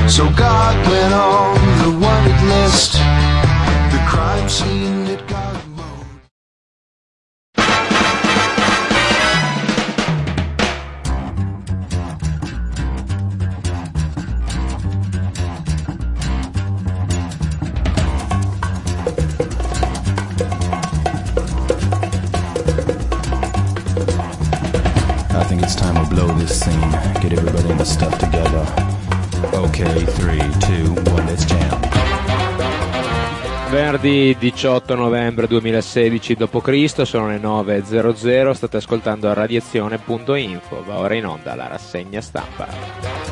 So God went on the wanted list. The crime scene that God mowed. I think it's time we blow this scene. Get everybody in the stuff together. Okay, 3, 2, 1, let's jam. Venerdì 18 novembre 2016 d.C., sono le 9.00, state ascoltando radiazione.info, va ora in onda la rassegna stampa.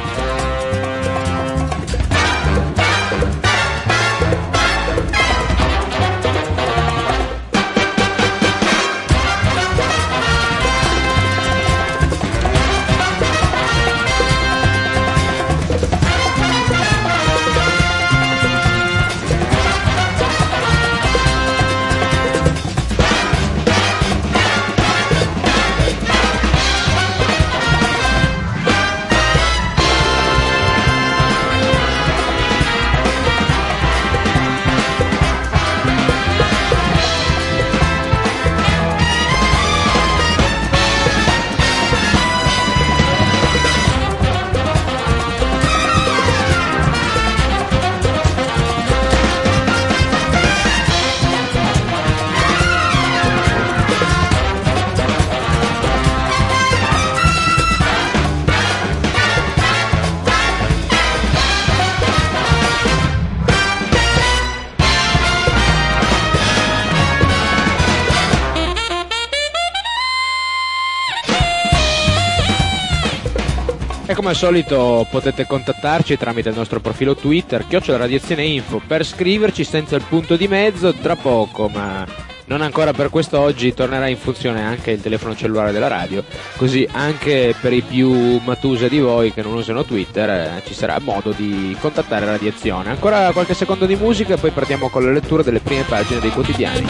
Come al solito potete contattarci tramite il nostro profilo Twitter @radiazione.info per scriverci senza il punto di mezzo. Tra poco, ma non ancora per quest'oggi, tornerà in funzione anche il telefono cellulare della radio, così anche per i più matusa di voi che non usano Twitter ci sarà modo di contattare Radiazione. Ancora qualche secondo di musica e poi partiamo con la lettura delle prime pagine dei quotidiani.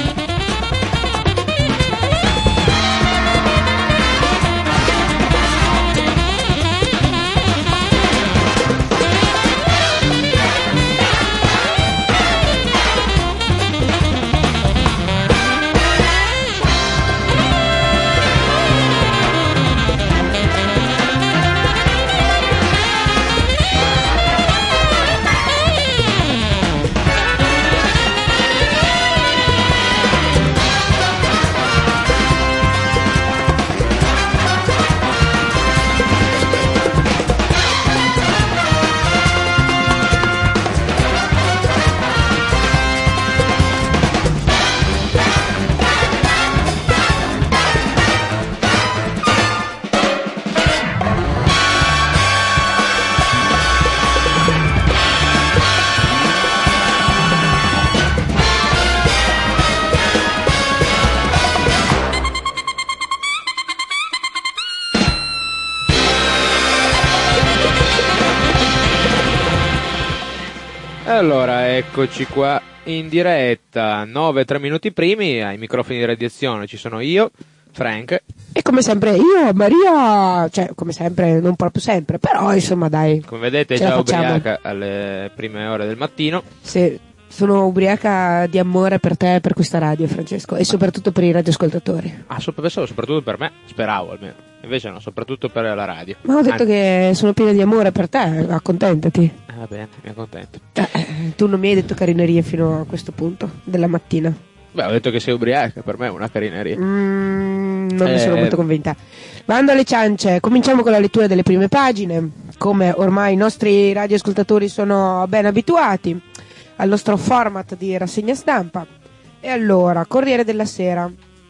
Allora, eccoci qua in diretta, 9-3 minuti primi, ai microfoni di Radiazione ci sono io, Frank. E come sempre io, Maria, cioè come sempre, non proprio sempre, però insomma dai. Come vedete è già ubriaca alle prime ore del mattino. Sì, sono ubriaca di amore per te e per questa radio, Francesco, e soprattutto per i radioascoltatori. Ah, pensavo soprattutto per me, speravo almeno. Invece no, soprattutto per la radio. Ma ho detto che sono piena di amore per te, accontentati. Va bene, mi accontento. Tu non mi hai detto carinerie fino a questo punto della mattina. Beh, ho detto che sei ubriaca, per me è una carineria. Non ne sono molto convinta. Bando alle ciance, cominciamo con la lettura delle prime pagine. Come ormai i nostri radioascoltatori sono ben abituati al nostro format di rassegna stampa. E allora, Corriere della Sera.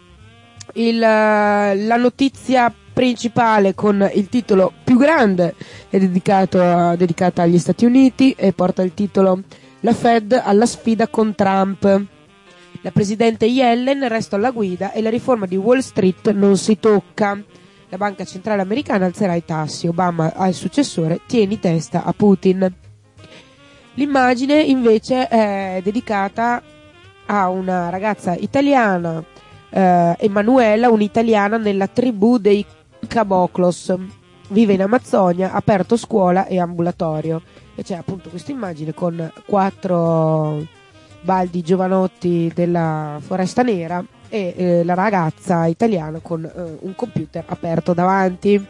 La notizia principale con il titolo più grande è dedicata agli Stati Uniti e porta il titolo "La Fed alla sfida con Trump". La presidente Yellen resta alla guida e la riforma di Wall Street non si tocca. La banca centrale americana alzerà i tassi. Obama al successore: tieni testa a Putin. L'immagine invece è dedicata a una ragazza italiana, Emanuela, un'italiana nella tribù dei Caboclos. vive in Amazzonia, ha aperto scuola e ambulatorio. E c'è appunto questa immagine con 4 baldi giovanotti della Foresta Nera e la ragazza italiana con un computer aperto davanti.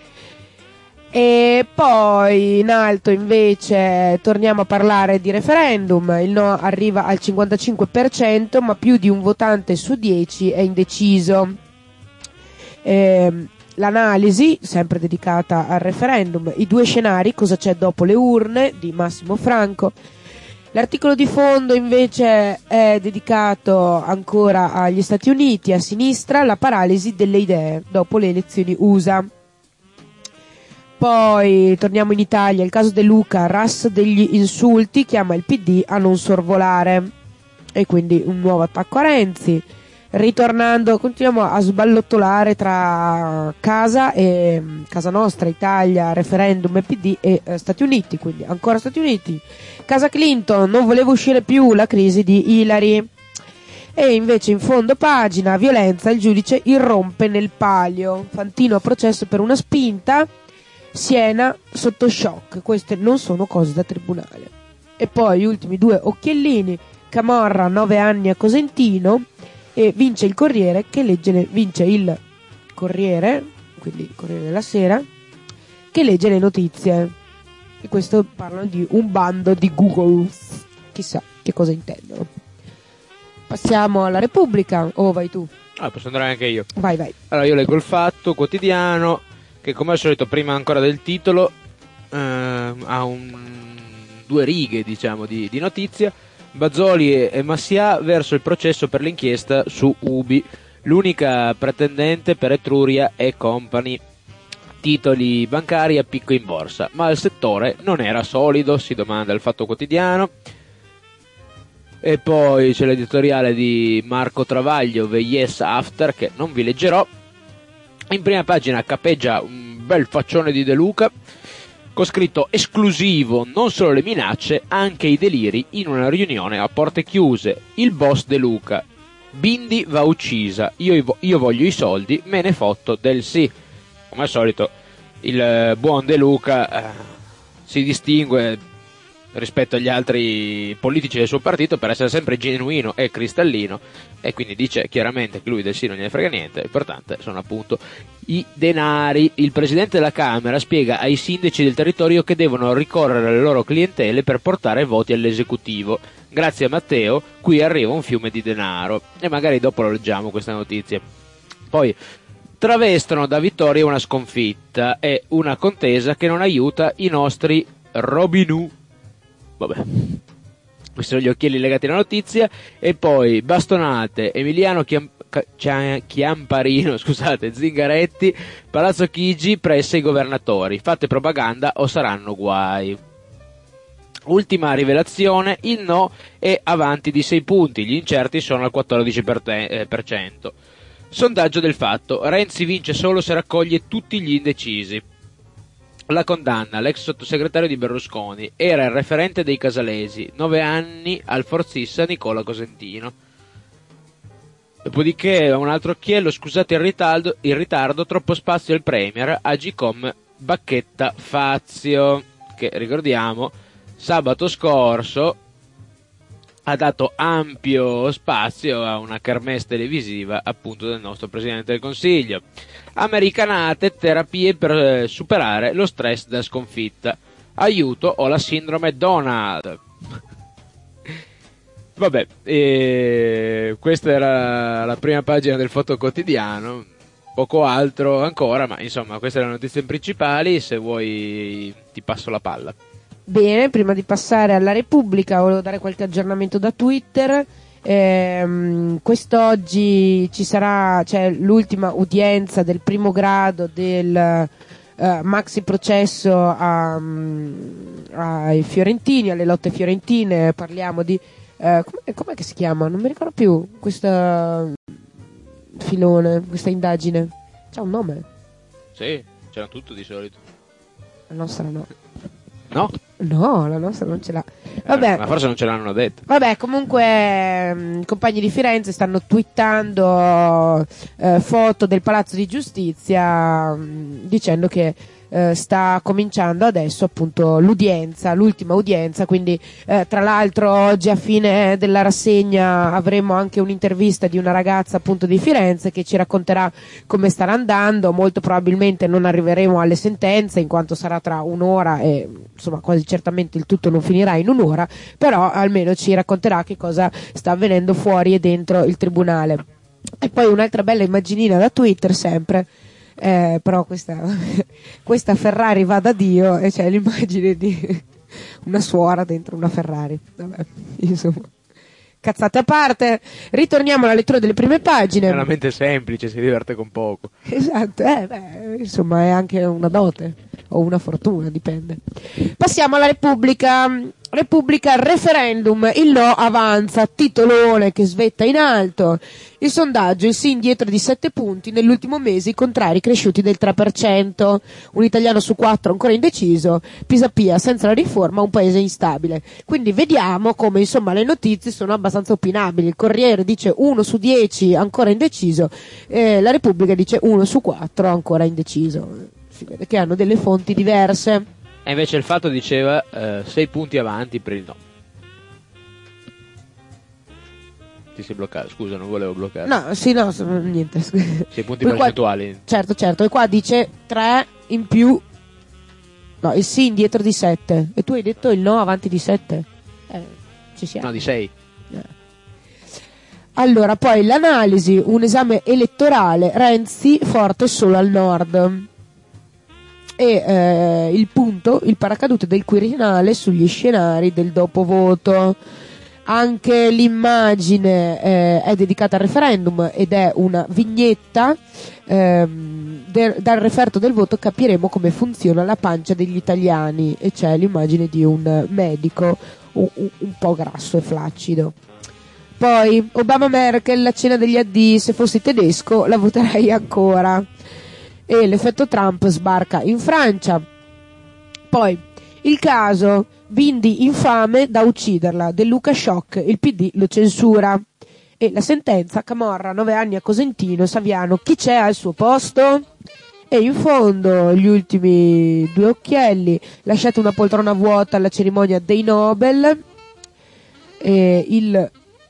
E poi in alto invece torniamo a parlare di referendum. Il no arriva al 55%, ma più di un votante su 10 è indeciso. L'analisi, sempre dedicata al referendum, i 2 scenari, cosa c'è dopo le urne, di Massimo Franco. L'articolo di fondo invece è dedicato ancora agli Stati Uniti, a sinistra, la paralisi delle idee dopo le elezioni USA. Poi torniamo in Italia, il caso De Luca, RAS degli insulti, chiama il PD a non sorvolare, e quindi un nuovo attacco a Renzi. Ritornando, continuiamo a sballottolare tra casa nostra, Italia, referendum e PD e Stati Uniti, quindi ancora Stati Uniti. Casa Clinton, non voleva uscire più, la crisi di Hillary. E invece in fondo pagina, violenza, il giudice irrompe nel palio, Fantino a processo per una spinta, Siena sotto shock. Queste non sono cose da tribunale. E poi gli ultimi 2 occhiellini, Camorra 9 anni a Cosentino, e vince il Corriere, quindi il Corriere della Sera, che legge le notizie. E questo parlano di un bando di Google, chissà che cosa intendono. Passiamo alla Repubblica, o vai tu? Posso andare anche io. Vai. Allora, io leggo il Fatto Quotidiano, che come al solito prima ancora del titolo ha 2 righe, diciamo, di notizia. Bazzoli e Massià verso il processo per l'inchiesta su Ubi, l'unica pretendente per Etruria e Company, titoli bancari a picco in borsa, ma il settore non era solido, si domanda il Fatto Quotidiano. E poi c'è l'editoriale di Marco Travaglio, The Yes After, che non vi leggerò. In prima pagina cappeggia un bel faccione di De Luca, con scritto esclusivo, non solo le minacce, anche i deliri in una riunione a porte chiuse. Il boss De Luca, Bindi va uccisa, io voglio i soldi, me ne fotto del sì. Come al solito il buon De Luca si distingue rispetto agli altri politici del suo partito per essere sempre genuino e cristallino, e quindi dice chiaramente che lui del sì non gliene frega niente. L'importante sono appunto i denari. Il presidente della Camera spiega ai sindaci del territorio che devono ricorrere alle loro clientele per portare voti all'esecutivo. Grazie a Matteo qui arriva un fiume di denaro, e magari dopo lo leggiamo questa notizia. Poi travestono da vittoria una sconfitta e una contesa che non aiuta i nostri Robin Hood. Vabbè, questi sono gli occhiali legati alla notizia. E poi bastonate, Emiliano Chiamparino, Zingaretti, Palazzo Chigi pressa i governatori, fate propaganda o saranno guai. Ultima rivelazione, il no è avanti di 6 punti, gli incerti sono al 14%. Sondaggio del Fatto, Renzi vince solo se raccoglie tutti gli indecisi. La condanna, l'ex sottosegretario di Berlusconi, era il referente dei casalesi, 9 anni al Forzissa Nicola Cosentino. Dopodiché un altro occhiello, scusate il ritardo, troppo spazio al Premier, Agicom Bacchetta Fazio, che ricordiamo sabato scorso ha dato ampio spazio a una kermesse televisiva appunto del nostro Presidente del Consiglio. Americanate, terapie per superare lo stress da sconfitta, aiuto o la sindrome Donald. Vabbè, questa era la prima pagina del Fatto Quotidiano, poco altro ancora, ma insomma queste erano le notizie principali. Se vuoi ti passo la palla. Bene, prima di passare alla Repubblica volevo dare qualche aggiornamento da Twitter. Quest'oggi c'è l'ultima udienza del primo grado del maxi processo ai fiorentini, alle lotte fiorentine. Parliamo di com'è che si chiama? Non mi ricordo più questo filone, questa indagine. C'ha un nome? Sì, c'era tutto di solito. La nostra no. No? No, la nostra non ce l'ha. Vabbè. Ma forse non ce l'hanno detto. Vabbè, comunque compagni di Firenze stanno twittando foto del Palazzo di Giustizia dicendo che sta cominciando adesso appunto l'ultima udienza, quindi tra l'altro oggi a fine della rassegna avremo anche un'intervista di una ragazza appunto di Firenze che ci racconterà come starà andando. Molto probabilmente non arriveremo alle sentenze in quanto sarà tra un'ora e insomma quasi certamente il tutto non finirà in un'ora, però almeno ci racconterà che cosa sta avvenendo fuori e dentro il tribunale. E poi un'altra bella immaginina da Twitter sempre, però questa Ferrari va da Dio e c'è l'immagine di una suora dentro una Ferrari. Vabbè, insomma, cazzate a parte, ritorniamo alla lettura delle prime pagine. È veramente semplice, si diverte con poco. Esatto, insomma è anche una dote o una fortuna, dipende. Passiamo alla Repubblica, referendum, il no avanza, titolone che svetta in alto. Il sondaggio, il sì indietro di 7 punti, nell'ultimo mese i contrari cresciuti del 3%, un italiano su 4 ancora indeciso, Pisapia senza la riforma un paese instabile. Quindi vediamo come insomma le notizie sono abbastanza opinabili. Il Corriere dice 1 su 10 ancora indeciso, la Repubblica dice 1 su 4 ancora indeciso. Si vede che hanno delle fonti diverse. E invece il Fatto diceva 6 punti avanti per il no. Ti sei bloccato, scusa, non volevo bloccare. No, sì, no, niente. 6 punti percentuali. Certo, e qua dice 3 in più. No, il sì indietro di 7. E tu hai detto il no avanti di 7. Ci siamo. No, di 6. Allora, poi l'analisi, un esame elettorale, Renzi forte solo al nord. E il punto, il paracadute del Quirinale sugli scenari del dopovoto. Anche l'immagine è dedicata al referendum ed è una vignetta. Dal referto del voto capiremo come funziona la pancia degli italiani, e c'è l'immagine di un medico un po' grasso e flaccido. Poi Obama-Merkel, la cena degli addii, se fossi tedesco la voterei ancora. E l'effetto Trump sbarca in Francia. Poi il caso Bindi infame da ucciderla, De Luca shock, il PD lo censura. E la sentenza, Camorra 9 anni a Cosentino, Saviano chi c'è al suo posto? E in fondo gli ultimi 2 occhielli, lasciate una poltrona vuota alla cerimonia dei Nobel. E il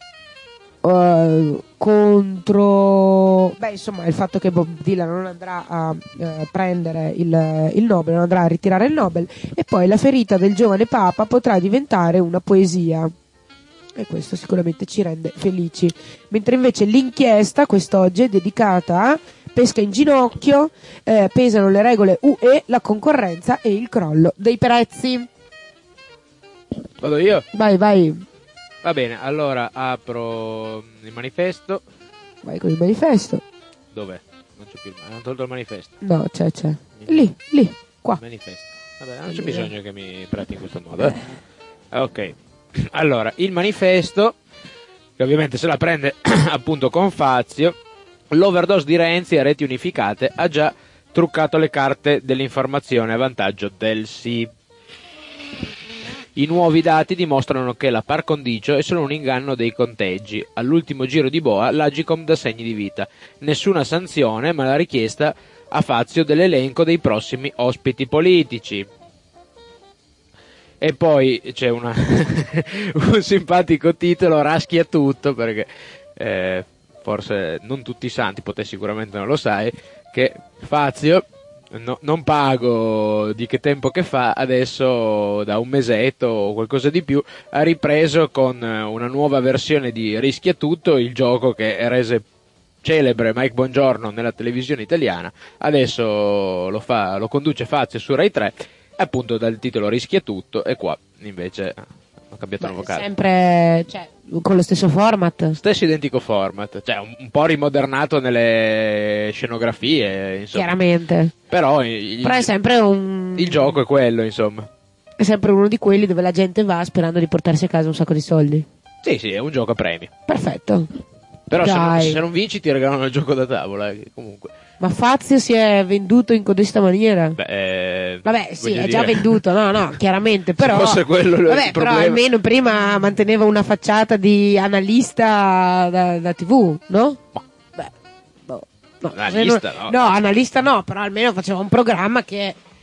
contro il fatto che Bob Dylan non andrà a prendere il Nobel, non andrà a ritirare il Nobel, e poi la ferita del giovane Papa potrà diventare una poesia, e questo sicuramente ci rende felici. Mentre invece l'inchiesta quest'oggi è dedicata a pesca in ginocchio, pesano le regole UE, la concorrenza e il crollo dei prezzi. Vado io? Vai. Va bene, allora apro il manifesto. Vai con il manifesto. Dov'è? Non c'è più hanno tolto il manifesto. No, c'è. Lì, qua. Manifesto. Vabbè, non c'è bisogno che mi tratti in questo modo. Ok. Allora, il manifesto, che ovviamente se la prende appunto con Fazio, l'overdose di Renzi a reti unificate ha già truccato le carte dell'informazione a vantaggio del sì. I nuovi dati dimostrano che la par condicio è solo un inganno dei conteggi. All'ultimo giro di boa l'Agicom dà segni di vita. Nessuna sanzione, ma la richiesta a Fazio dell'elenco dei prossimi ospiti politici. E poi c'è un simpatico titolo, raschia tutto, perché forse non tutti i santi, te sicuramente non lo sai, che Fazio... No, non pago di che tempo che fa, adesso da un mesetto o qualcosa di più ha ripreso con una nuova versione di Rischia Tutto, il gioco che rese celebre Mike Bongiorno nella televisione italiana. Adesso lo conduce Fazio su Rai 3, appunto dal titolo Rischia Tutto, e qua invece ho cambiato nuovo caso. Sempre, con lo stesso format? Stesso identico format, un po' rimodernato nelle scenografie, insomma. Chiaramente. Però è sempre il gioco è quello, insomma. È sempre uno di quelli dove la gente va sperando di portarsi a casa un sacco di soldi. Sì, è un gioco a premi. Perfetto. Però se non vinci ti regalano il gioco da tavola, comunque. Ma Fazio si è venduto in codesta maniera? Vabbè, sì, è già venduto, no, chiaramente, però... Se fosse quello il problema. Però almeno prima manteneva una facciata di analista da TV, no? No, analista no. No, analista no, però almeno faceva un programma che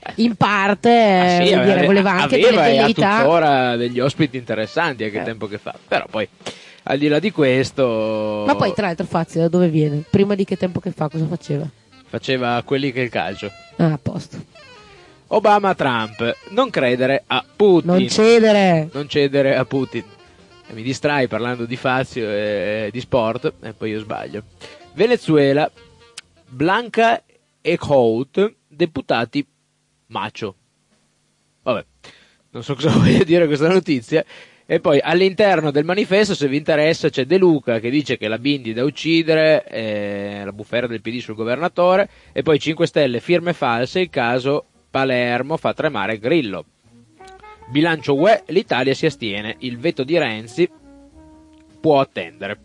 in parte Sì, vuol dire, voleva anche delle aveva e ha velleità. tuttora degli ospiti interessanti a che tempo che fa. Però poi, al di là di questo, Ma poi tra l'altro Fazio da dove viene? Prima di che tempo che fa, cosa faceva? faceva quelli che il calcio. Ah, a posto. Obama-Trump, non credere a Putin. Non cedere. Non cedere a Putin. E mi distrai parlando di Fazio e di sport e poi io sbaglio. Venezuela, Blanca e Hout, deputati macho. Vabbè, non so cosa voglia dire questa notizia. E poi all'interno del manifesto, se vi interessa, c'è De Luca che dice che la Bindi da uccidere, la bufera del PD sul governatore, e poi 5 Stelle, firme false, il caso Palermo fa tremare Grillo. Bilancio UE, l'Italia si astiene, il veto di Renzi può attendere.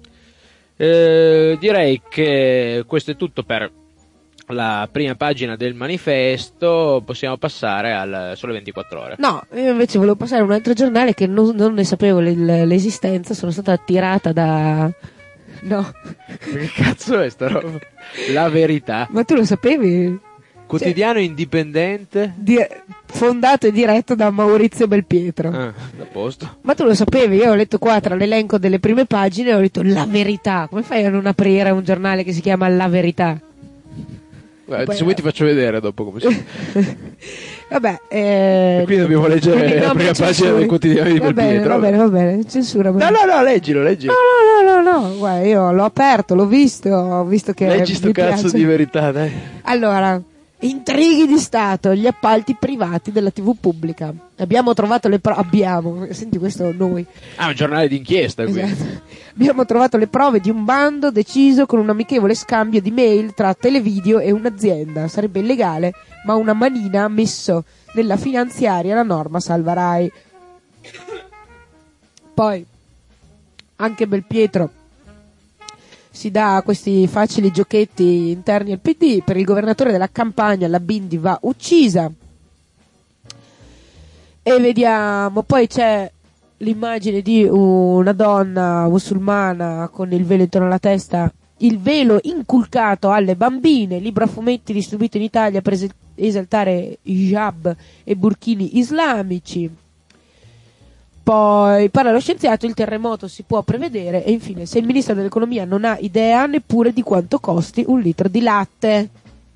Direi che questo è tutto per la prima pagina del manifesto, possiamo passare al Sole 24 Ore. No, io invece volevo passare a un altro giornale che non ne sapevo l'esistenza, sono stata attirata da... No. Che cazzo è sta roba? La Verità. Ma tu lo sapevi? Quotidiano indipendente. Fondato e diretto da Maurizio Belpietro. Ah, da posto. Ma tu lo sapevi? Io ho letto qua tra l'elenco delle prime pagine e ho detto La Verità. Come fai a non aprire un giornale che si chiama La Verità? Guarda, Poi, se vuoi ti faccio vedere dopo come si... Vabbè, E qui dobbiamo leggere quindi la no, prima mi pagina censuri. del quotidiano di Va bene, Belpietro. va bene, censura. No, leggilo. No, guarda, io l'ho aperto, l'ho visto, ho visto che Leggi sto mi cazzo piace. di Verità, dai. Allora, intrighi di Stato, gli appalti privati della TV pubblica. Abbiamo trovato le prove, senti questo noi. Ah, un giornale d'inchiesta, quindi. Esatto. Abbiamo trovato le prove di un bando deciso con un amichevole scambio di mail tra Televideo e un'azienda. Sarebbe illegale, ma una manina ha messo nella finanziaria la norma Salva Rai. Poi, anche Belpietro si dà questi facili giochetti interni al PD. Per il governatore della Campania la Bindi va uccisa. E vediamo, poi c'è l'immagine di una donna musulmana con il velo intorno alla testa, il velo inculcato alle bambine, libro a fumetti distribuito in Italia per esaltare hijab e burkini islamici. Poi parla lo scienziato, il terremoto si può prevedere. E infine, se il ministro dell'economia non ha idea neppure di quanto costi un litro di latte.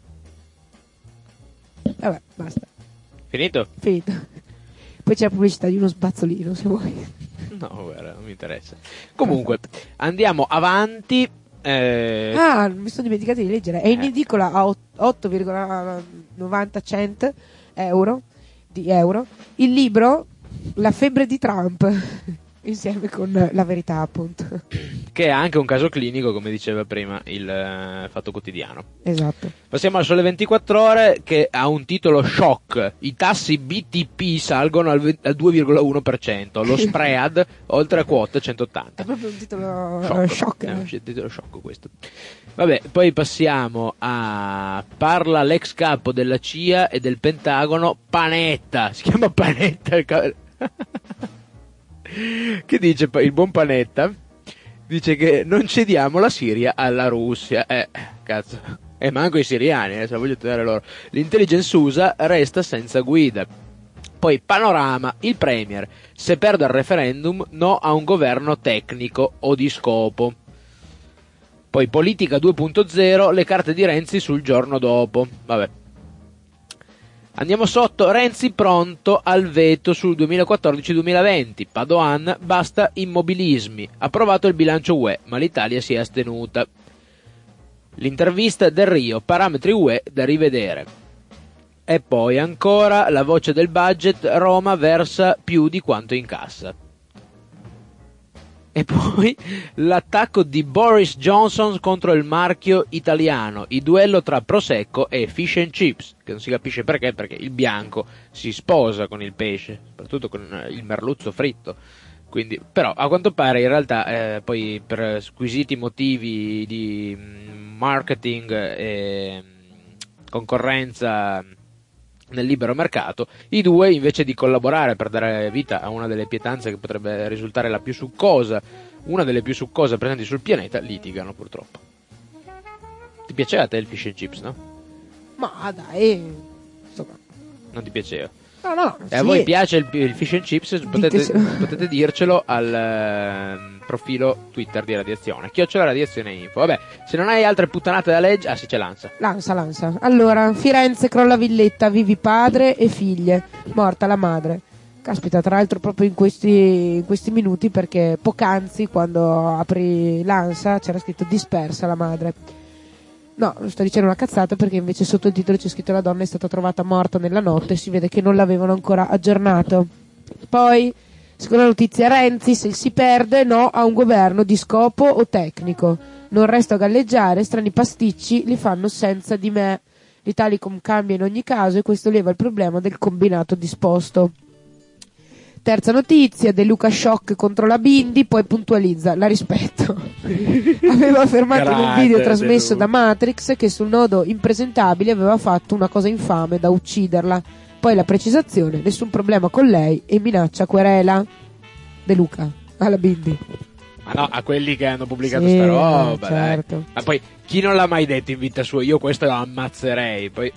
Vabbè, basta, Finito? finito. Poi c'è la pubblicità di uno spazzolino, se vuoi. No, guarda, non mi interessa. Comunque, andiamo avanti. Ah, mi sono dimenticato di leggere. È in edicola a 8,90 euro il libro La febbre di Trump, insieme con La Verità, appunto. Che è anche un caso clinico, come diceva prima il Fatto Quotidiano. Esatto. Passiamo al Sole 24 Ore, che ha un titolo shock. I tassi BTP salgono al 2,1%. Lo spread oltre a quota 180. È proprio un titolo shock. È un titolo shock questo. Vabbè, poi passiamo a... Parla l'ex capo della CIA e del Pentagono, Panetta. Si chiama Panetta che dice il buon Panetta? Dice che non cediamo la Siria alla Russia. Cazzo. E manco i siriani, se la voglio tenere loro. L'intelligence USA resta senza guida. Poi panorama, il premier. Se perde il referendum, no a un governo tecnico o di scopo. Poi politica 2.0, le carte di Renzi sul giorno dopo. Vabbè. Andiamo sotto, Renzi pronto al veto sul 2014-2020, Padoan basta immobilismi, approvato il bilancio UE, ma l'Italia si è astenuta. L'intervista del Rio, parametri UE da rivedere. E poi ancora la voce del budget, Roma versa più di quanto incassa. E poi l'attacco di Boris Johnson contro il marchio italiano, il duello tra Prosecco e Fish and Chips, che non si capisce perché il bianco si sposa con il pesce, soprattutto con il merluzzo fritto. Quindi, però a quanto pare in realtà poi per squisiti motivi di marketing e concorrenza nel libero mercato, i due invece di collaborare per dare vita a una delle pietanze che potrebbe risultare la più succosa, una delle più succose presenti sul pianeta, litigano purtroppo. Ti piaceva a te il fish and chips, no? Ma dai, insomma, Non ti piaceva? No, A voi piace il fish and chips? Potete dircelo al profilo Twitter di Radiazione, @Radiazione Info. Vabbè, se non hai altre puttanate da leggere, sì, c'è l'Ansa. L'Ansa. Allora, Firenze crolla villetta, vivi padre e figlie, morta la madre. Caspita, tra l'altro proprio in questi minuti, perché poc'anzi quando apri l'Ansa c'era scritto dispersa la madre. No, sto dicendo una cazzata, perché invece sotto il titolo c'è scritto la donna è stata trovata morta nella notte, si vede che non l'avevano ancora aggiornato. Poi, seconda notizia, Renzi, se si perde, no a un governo di scopo o tecnico. Non resto a galleggiare, strani pasticci li fanno senza di me. L'Italicum cambia in ogni caso e questo leva il problema del combinato disposto. Terza notizia, De Luca shock contro la Bindi, poi puntualizza, la rispetto. Aveva affermato in un video trasmesso da Matrix che sul nodo impresentabile aveva fatto una cosa infame da ucciderla. Poi la precisazione, nessun problema con lei e minaccia querela. De Luca, alla Bindi. Ma no, a quelli che hanno pubblicato sta roba, certo. Dai. Ma poi, chi non l'ha mai detto in vita sua? Io questo lo ammazzerei. Poi,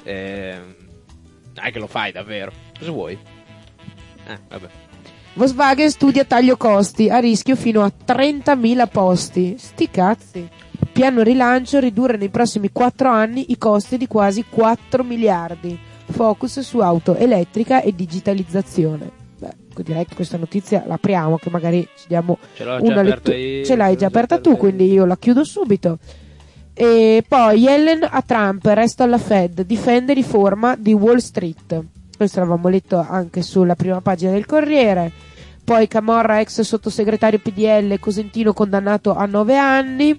dai che lo fai davvero. Cosa vuoi? Vabbè. Volkswagen studia taglio costi, a rischio fino a 30.000 posti. Sti cazzi. Piano rilancio, ridurre nei prossimi 4 anni i costi di quasi 4 miliardi. Focus su auto elettrica e digitalizzazione. Beh, direi che questa notizia l'apriamo, che magari ci diamo una lettura. Ce l'hai già aperta tu, quindi io la chiudo subito. E poi Yellen a Trump, resto alla Fed, difende riforma di Wall Street. Questo l'avevamo letto anche sulla prima pagina del Corriere. Poi Camorra, ex sottosegretario PDL, Cosentino condannato a 9 anni.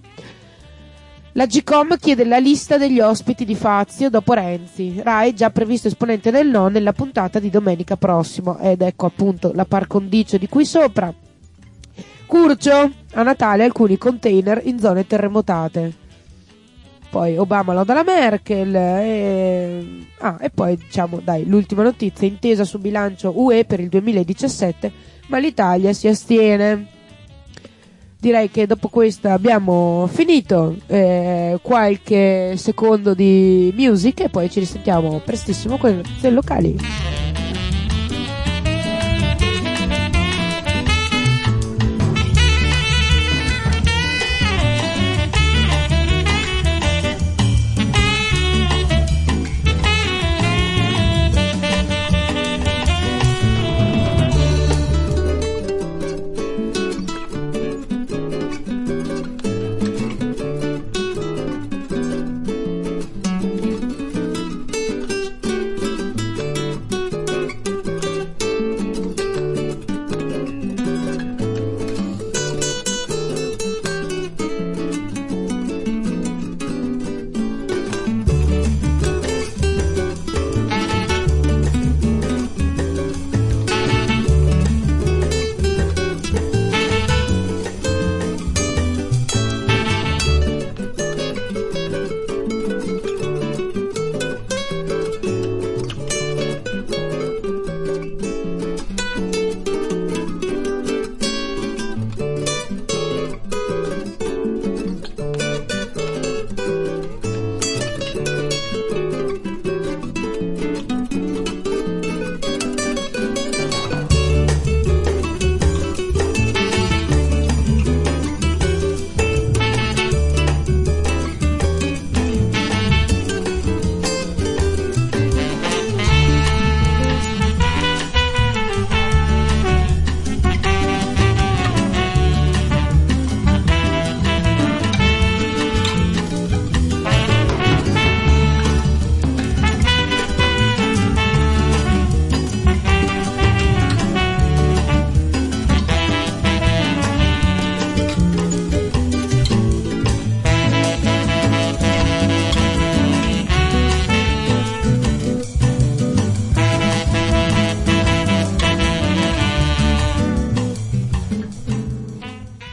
La Gcom chiede la lista degli ospiti di Fazio dopo Renzi. Rai già previsto esponente del no nella puntata di domenica prossimo. Ed ecco appunto la par condicio di qui sopra. Curcio, a Natale alcuni container in zone terremotate. Poi Obama loda la Merkel e poi diciamo dai l'ultima notizia, intesa su bilancio UE per il 2017, ma l'Italia si astiene. Direi che dopo questa abbiamo finito, qualche secondo di music e poi ci risentiamo prestissimo con le notizie locali.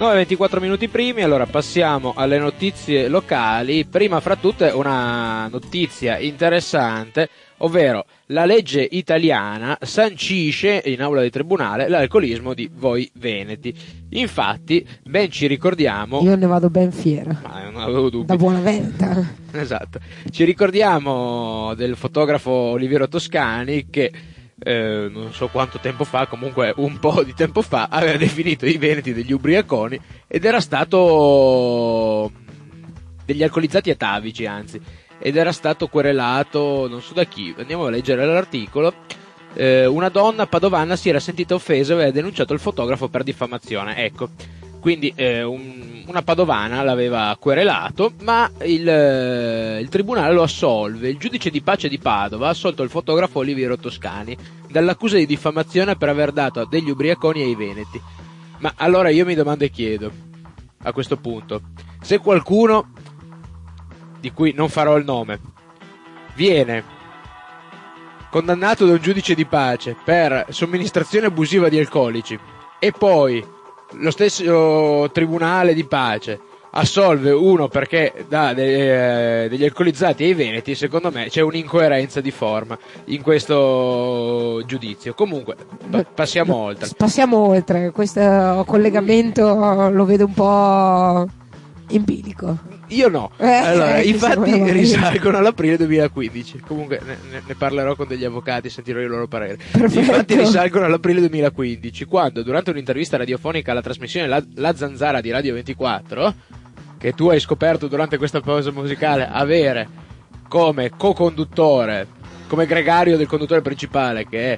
9:24 minuti primi, allora passiamo alle notizie locali. Prima fra tutte una notizia interessante, ovvero la legge italiana sancisce in aula di tribunale l'alcolismo di voi veneti. Infatti, ben ci ricordiamo... Io ne vado ben fiera. Ma non avevo dubbi. Da buona veneta. Esatto. Ci ricordiamo del fotografo Oliviero Toscani che... non so quanto tempo fa, comunque un po' di tempo fa, aveva definito i veneti degli ubriaconi ed era stato degli alcolizzati atavici, anzi, ed era stato querelato non so da chi. Andiamo a leggere l'articolo. Una donna padovana si era sentita offesa e aveva denunciato il fotografo per diffamazione. Ecco, quindi una padovana l'aveva querelato, ma il tribunale lo assolve. Il giudice di pace di Padova ha assolto il fotografo Oliviero Toscani dall'accusa di diffamazione per aver dato degli ubriaconi ai veneti. Ma allora io mi domando e chiedo, a questo punto, se qualcuno, di cui non farò il nome, viene condannato da un giudice di pace per somministrazione abusiva di alcolici e poi lo stesso tribunale di pace assolve uno perché dà degli alcolizzati ai veneti, secondo me c'è un'incoerenza di forma in questo giudizio. Comunque passiamo oltre. Passiamo oltre, questo collegamento lo vedo un po' empirico. Io no. Allora, ci infatti siamo risalgono all'aprile 2015. Comunque ne parlerò con degli avvocati, sentirò il loro parere. Perfetto. Infatti risalgono all'aprile 2015, quando durante un'intervista radiofonica alla trasmissione La Zanzara di Radio 24, che tu hai scoperto durante questa pausa musicale avere come co-conduttore, come gregario del conduttore principale, che è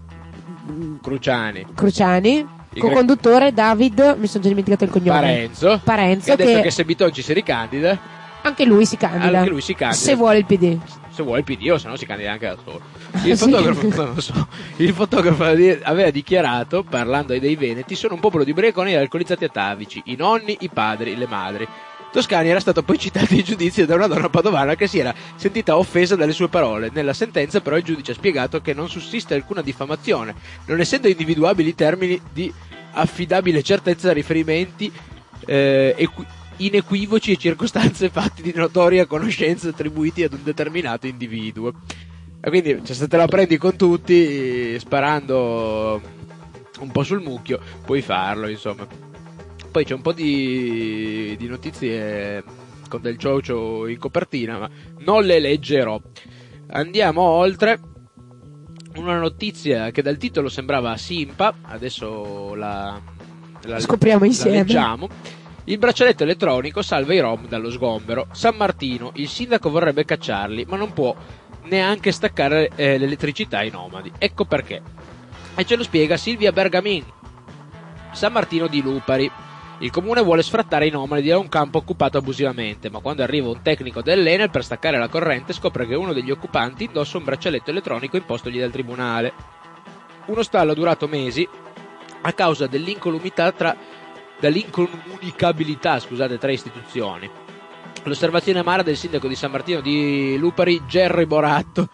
Cruciani, co-conduttore David, mi sono già dimenticato il cognome, Parenzo, che ha detto che se Bitonci si ricandida, anche lui si candida, se vuole il PD, o se no si candida anche da solo. Il fotografo, non lo so, il fotografo aveva dichiarato, parlando dei veneti, sono un popolo di ubriaconi e alcolizzati atavici, i nonni, i padri, le madri. Toscani era stato poi citato in giudizio da una donna padovana che si era sentita offesa dalle sue parole. Nella sentenza però il giudice ha spiegato che non sussiste alcuna diffamazione, non essendo individuabili i termini di affidabile certezza, riferimenti inequivoci e circostanze fatti di notoria conoscenza attribuiti ad un determinato individuo. E quindi, cioè, se te la prendi con tutti sparando un po' sul mucchio puoi farlo, insomma. Poi c'è un po' di notizie con del ciocio in copertina, ma non le leggerò. Andiamo oltre. Una notizia che dal titolo sembrava simpa, adesso la scopriamo insieme. La leggiamo. Il braccialetto elettronico salva i rom dallo sgombero. San Martino, il sindaco vorrebbe cacciarli, ma non può neanche staccare l'elettricità ai nomadi. Ecco perché. E ce lo spiega Silvia Bergamin. San Martino di Lupari. Il comune vuole sfrattare i nomadi da un campo occupato abusivamente, ma quando arriva un tecnico dell'Enel per staccare la corrente scopre che uno degli occupanti indossa un braccialetto elettronico impostogli dal tribunale. Uno stallo durato mesi a causa dell'incomunicabilità tra istituzioni. L'osservazione amara del sindaco di San Martino di Lupari, Gerry Boratto,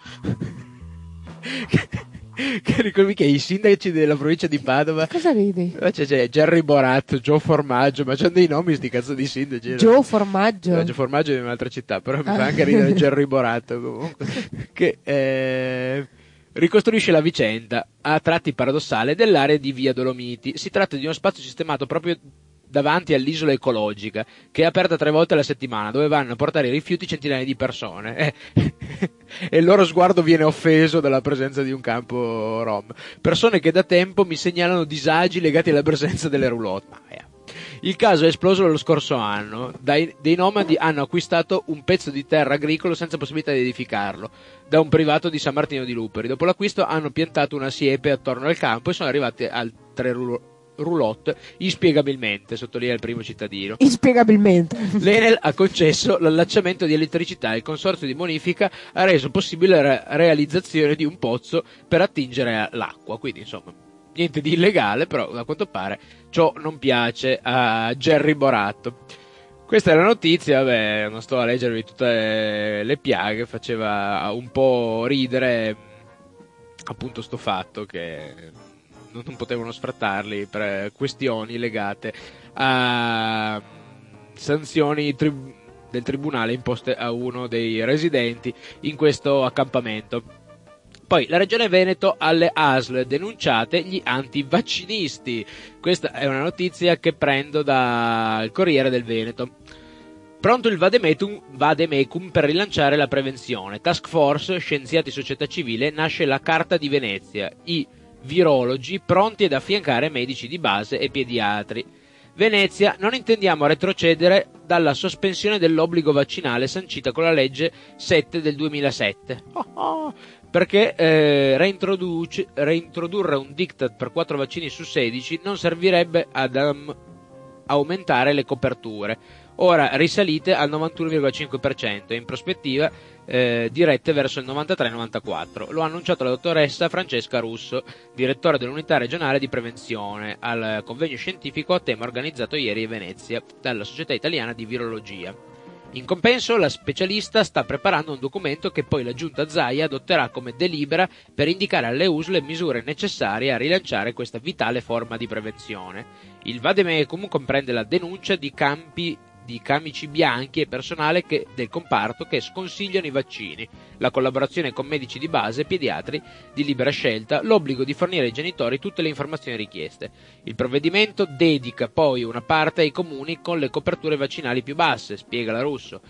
che ricordi che i sindaci della provincia di Padova, cosa ridi? C'è Gerry Boratto, Gio Formaggio, ma c'hanno dei nomi sti cazzo di sindaci. Gio Formaggio? No, Gio Formaggio è di un'altra città, però mi fa anche ridere Gerry Boratto comunque, che ricostruisce la vicenda a tratti paradossale dell'area di Via Dolomiti. Si tratta di uno spazio sistemato proprio davanti all'isola ecologica, che è aperta 3 volte alla settimana, dove vanno a portare i rifiuti centinaia di persone. E il loro sguardo viene offeso dalla presenza di un campo rom. Persone che da tempo mi segnalano disagi legati alla presenza delle roulotte. Il caso è esploso lo scorso anno. Dei nomadi hanno acquistato un pezzo di terra agricolo senza possibilità di edificarlo da un privato di San Martino di Lupari. Dopo l'acquisto hanno piantato una siepe attorno al campo e sono arrivate altre roulotte inspiegabilmente, sottolinea il primo cittadino. Inspiegabilmente. L'Enel ha concesso l'allacciamento di elettricità e il consorzio di bonifica ha reso possibile la realizzazione di un pozzo per attingere l'acqua, quindi insomma niente di illegale, però a quanto pare ciò non piace a Gerry Boratto. Questa è la notizia, vabbè, non sto a leggervi tutte le piaghe, faceva un po' ridere appunto sto fatto che non potevano sfrattarli per questioni legate a sanzioni del tribunale imposte a uno dei residenti in questo accampamento. Poi la Regione Veneto alle ASL denunciate gli antivaccinisti. Questa è una notizia che prendo dal Corriere del Veneto. Pronto il vademecum per rilanciare la prevenzione. Task force, scienziati, società civile, nasce la Carta di Venezia. I virologi pronti ad affiancare medici di base e pediatri. Venezia, non intendiamo retrocedere dalla sospensione dell'obbligo vaccinale sancita con la legge 7 del 2007. Perché reintrodurre un diktat per 4 vaccini su 16 non servirebbe ad aumentare le coperture, ora risalite al 91,5% e in prospettiva dirette verso il 93-94. Lo ha annunciato la dottoressa Francesca Russo, direttore dell'unità regionale di prevenzione, al convegno scientifico a tema organizzato ieri a Venezia dalla Società Italiana di Virologia. In compenso, la specialista sta preparando un documento che poi la giunta Zaia adotterà come delibera per indicare alle USL le misure necessarie a rilanciare questa vitale forma di prevenzione. Il vademecum comprende la denuncia di camici bianchi e personale del comparto che sconsigliano i vaccini, la collaborazione con medici di base e pediatri di libera scelta, l'obbligo di fornire ai genitori tutte le informazioni richieste. Il provvedimento dedica poi una parte ai comuni con le coperture vaccinali più basse, spiega la Russo.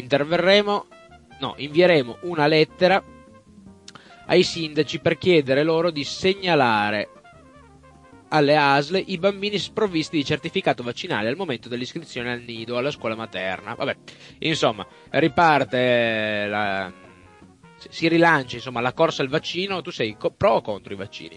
Invieremo una lettera ai sindaci per chiedere loro di segnalare alle ASL i bambini sprovvisti di certificato vaccinale al momento dell'iscrizione al nido, alla scuola materna. Vabbè, insomma, si rilancia la corsa al vaccino. Tu sei pro o contro i vaccini?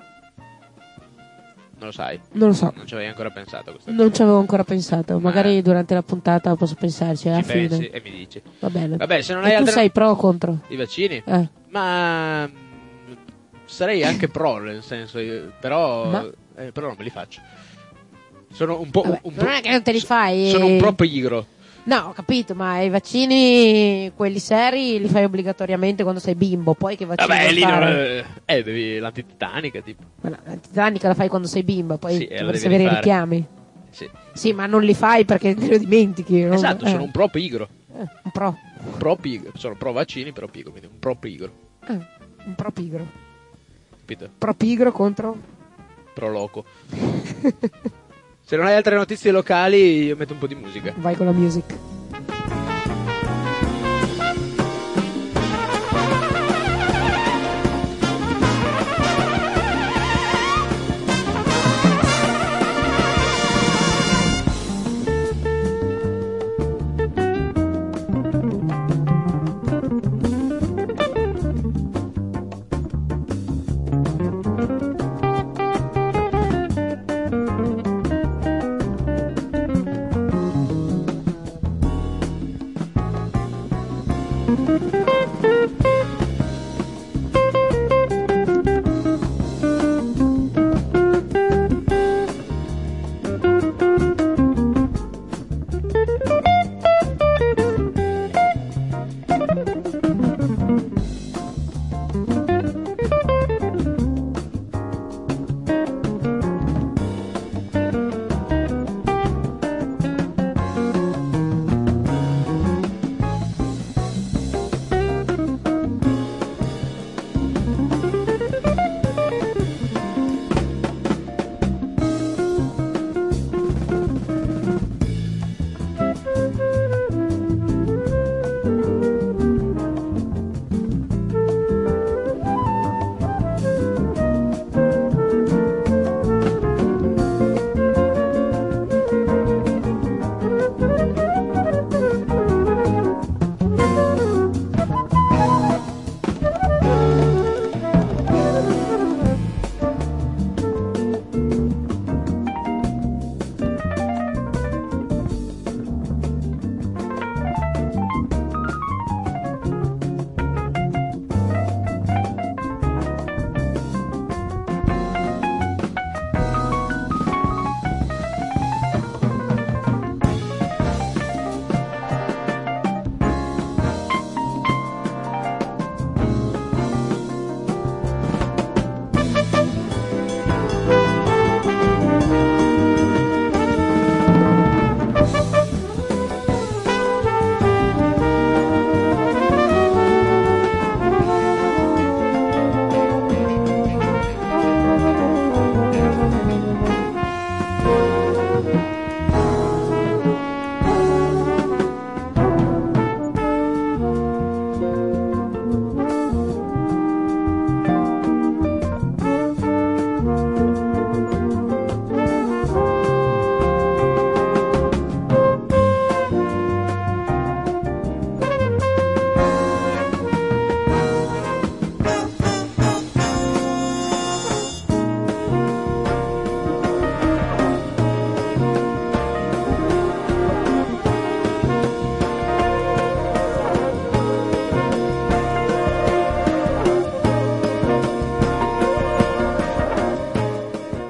Non lo sai? Non lo so. Non ci avevi ancora pensato a questa Non ci avevo ancora pensato. Magari durante la puntata posso pensarci alla ci fine. pensi e mi dici. Va bene. Vabbè, se non E hai tu altre... sei pro o contro? I vaccini? Ma sarei anche pro, nel senso, però non me li faccio. Sono un po'. Vabbè, non è che non te li fai. Sono un pro pigro. No, ho capito, ma i vaccini, quelli seri, li fai obbligatoriamente quando sei bimbo. Poi che vaccino Vabbè, lì fare? devi l'antitetanica, tipo. Ma l'antitetanica la fai quando sei bimbo, poi Sì, dovresti devi avere i fare. richiami. Sì, ma non li fai perché te lo dimentichi. No? esatto, sono un pro pigro. Un pro. Pro pigro. Sono pro vaccini, però pigro, quindi un pro pigro. Un pro pigro. Capito? Pro pigro contro? Pro loco. Se non hai altre notizie locali, io metto un po' di musica. Vai con la music.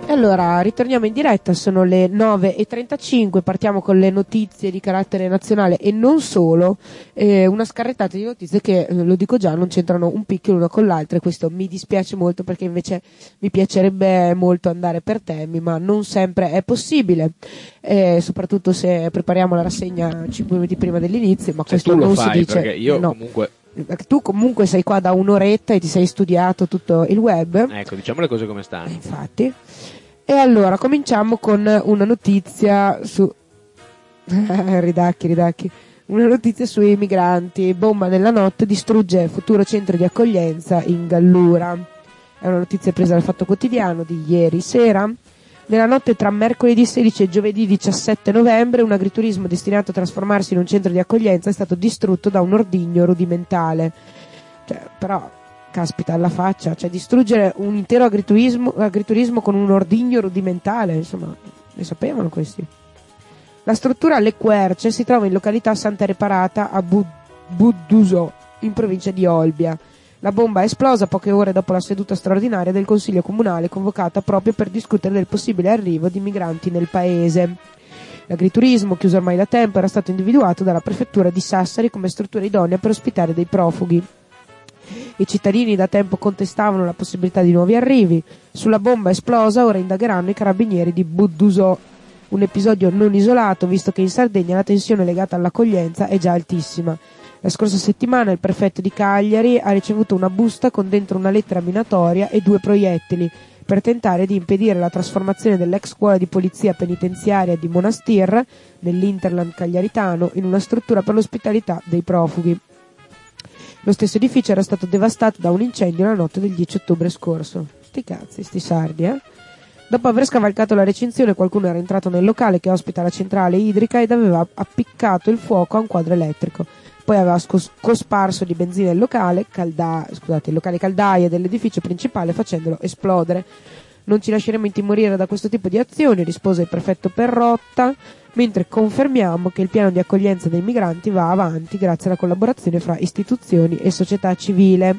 Allora, ritorniamo in diretta, sono le 9:35, partiamo con le notizie di carattere nazionale e non solo, una scarrettata di notizie che, lo dico già, non c'entrano un picchio l'una con l'altra, e questo mi dispiace molto perché invece mi piacerebbe molto andare per temi, ma non sempre è possibile, soprattutto se prepariamo la rassegna 5 minuti prima dell'inizio, ma questo tu lo non fai, si dice. perché io no. comunque... Tu comunque sei qua da un'oretta e ti sei studiato tutto il web. Ecco, diciamo le cose come stanno. Infatti. E allora cominciamo con una notizia su ridacchi. Una notizia sui migranti. Bomba nella notte distrugge futuro centro di accoglienza in Gallura. È una notizia presa dal Fatto Quotidiano di ieri sera. Nella notte tra mercoledì 16 e giovedì 17 novembre un agriturismo destinato a trasformarsi in un centro di accoglienza è stato distrutto da un ordigno rudimentale. Però, caspita, alla faccia, distruggere un intero agriturismo con un ordigno rudimentale, insomma, ne sapevano questi. La struttura Le Querce si trova in località Santa Reparata a Buddusò, in provincia di Olbia. La bomba è esplosa poche ore dopo la seduta straordinaria del Consiglio Comunale convocata proprio per discutere del possibile arrivo di migranti nel paese. L'agriturismo, chiuso ormai da tempo, era stato individuato dalla prefettura di Sassari come struttura idonea per ospitare dei profughi. I cittadini da tempo contestavano la possibilità di nuovi arrivi. Sulla bomba esplosa ora indagheranno i carabinieri di Buddusò. Un episodio non isolato, visto che in Sardegna la tensione legata all'accoglienza è già altissima. La scorsa settimana il prefetto di Cagliari ha ricevuto una busta con dentro una lettera minatoria e 2 proiettili per tentare di impedire la trasformazione dell'ex scuola di polizia penitenziaria di Monastir, nell'Interland cagliaritano, in una struttura per l'ospitalità dei profughi. Lo stesso edificio era stato devastato da un incendio la notte del 10 ottobre scorso. Sti cazzi, sti sardi, eh? Dopo aver scavalcato la recinzione, qualcuno era entrato nel locale che ospita la centrale idrica ed aveva appiccato il fuoco a un quadro elettrico. Poi aveva cosparso di benzina il locale caldaie dell'edificio principale facendolo esplodere. Non ci lasceremo intimorire da questo tipo di azioni, rispose il prefetto Perrotta, mentre confermiamo che il piano di accoglienza dei migranti va avanti grazie alla collaborazione fra istituzioni e società civile.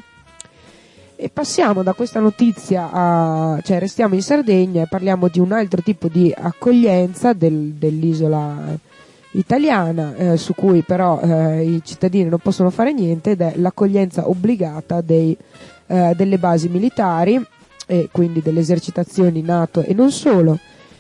E passiamo da questa notizia restiamo in Sardegna e parliamo di un altro tipo di accoglienza dell'isola italiana, su cui però i cittadini non possono fare niente, ed è l'accoglienza obbligata delle basi militari e quindi delle esercitazioni NATO e non solo.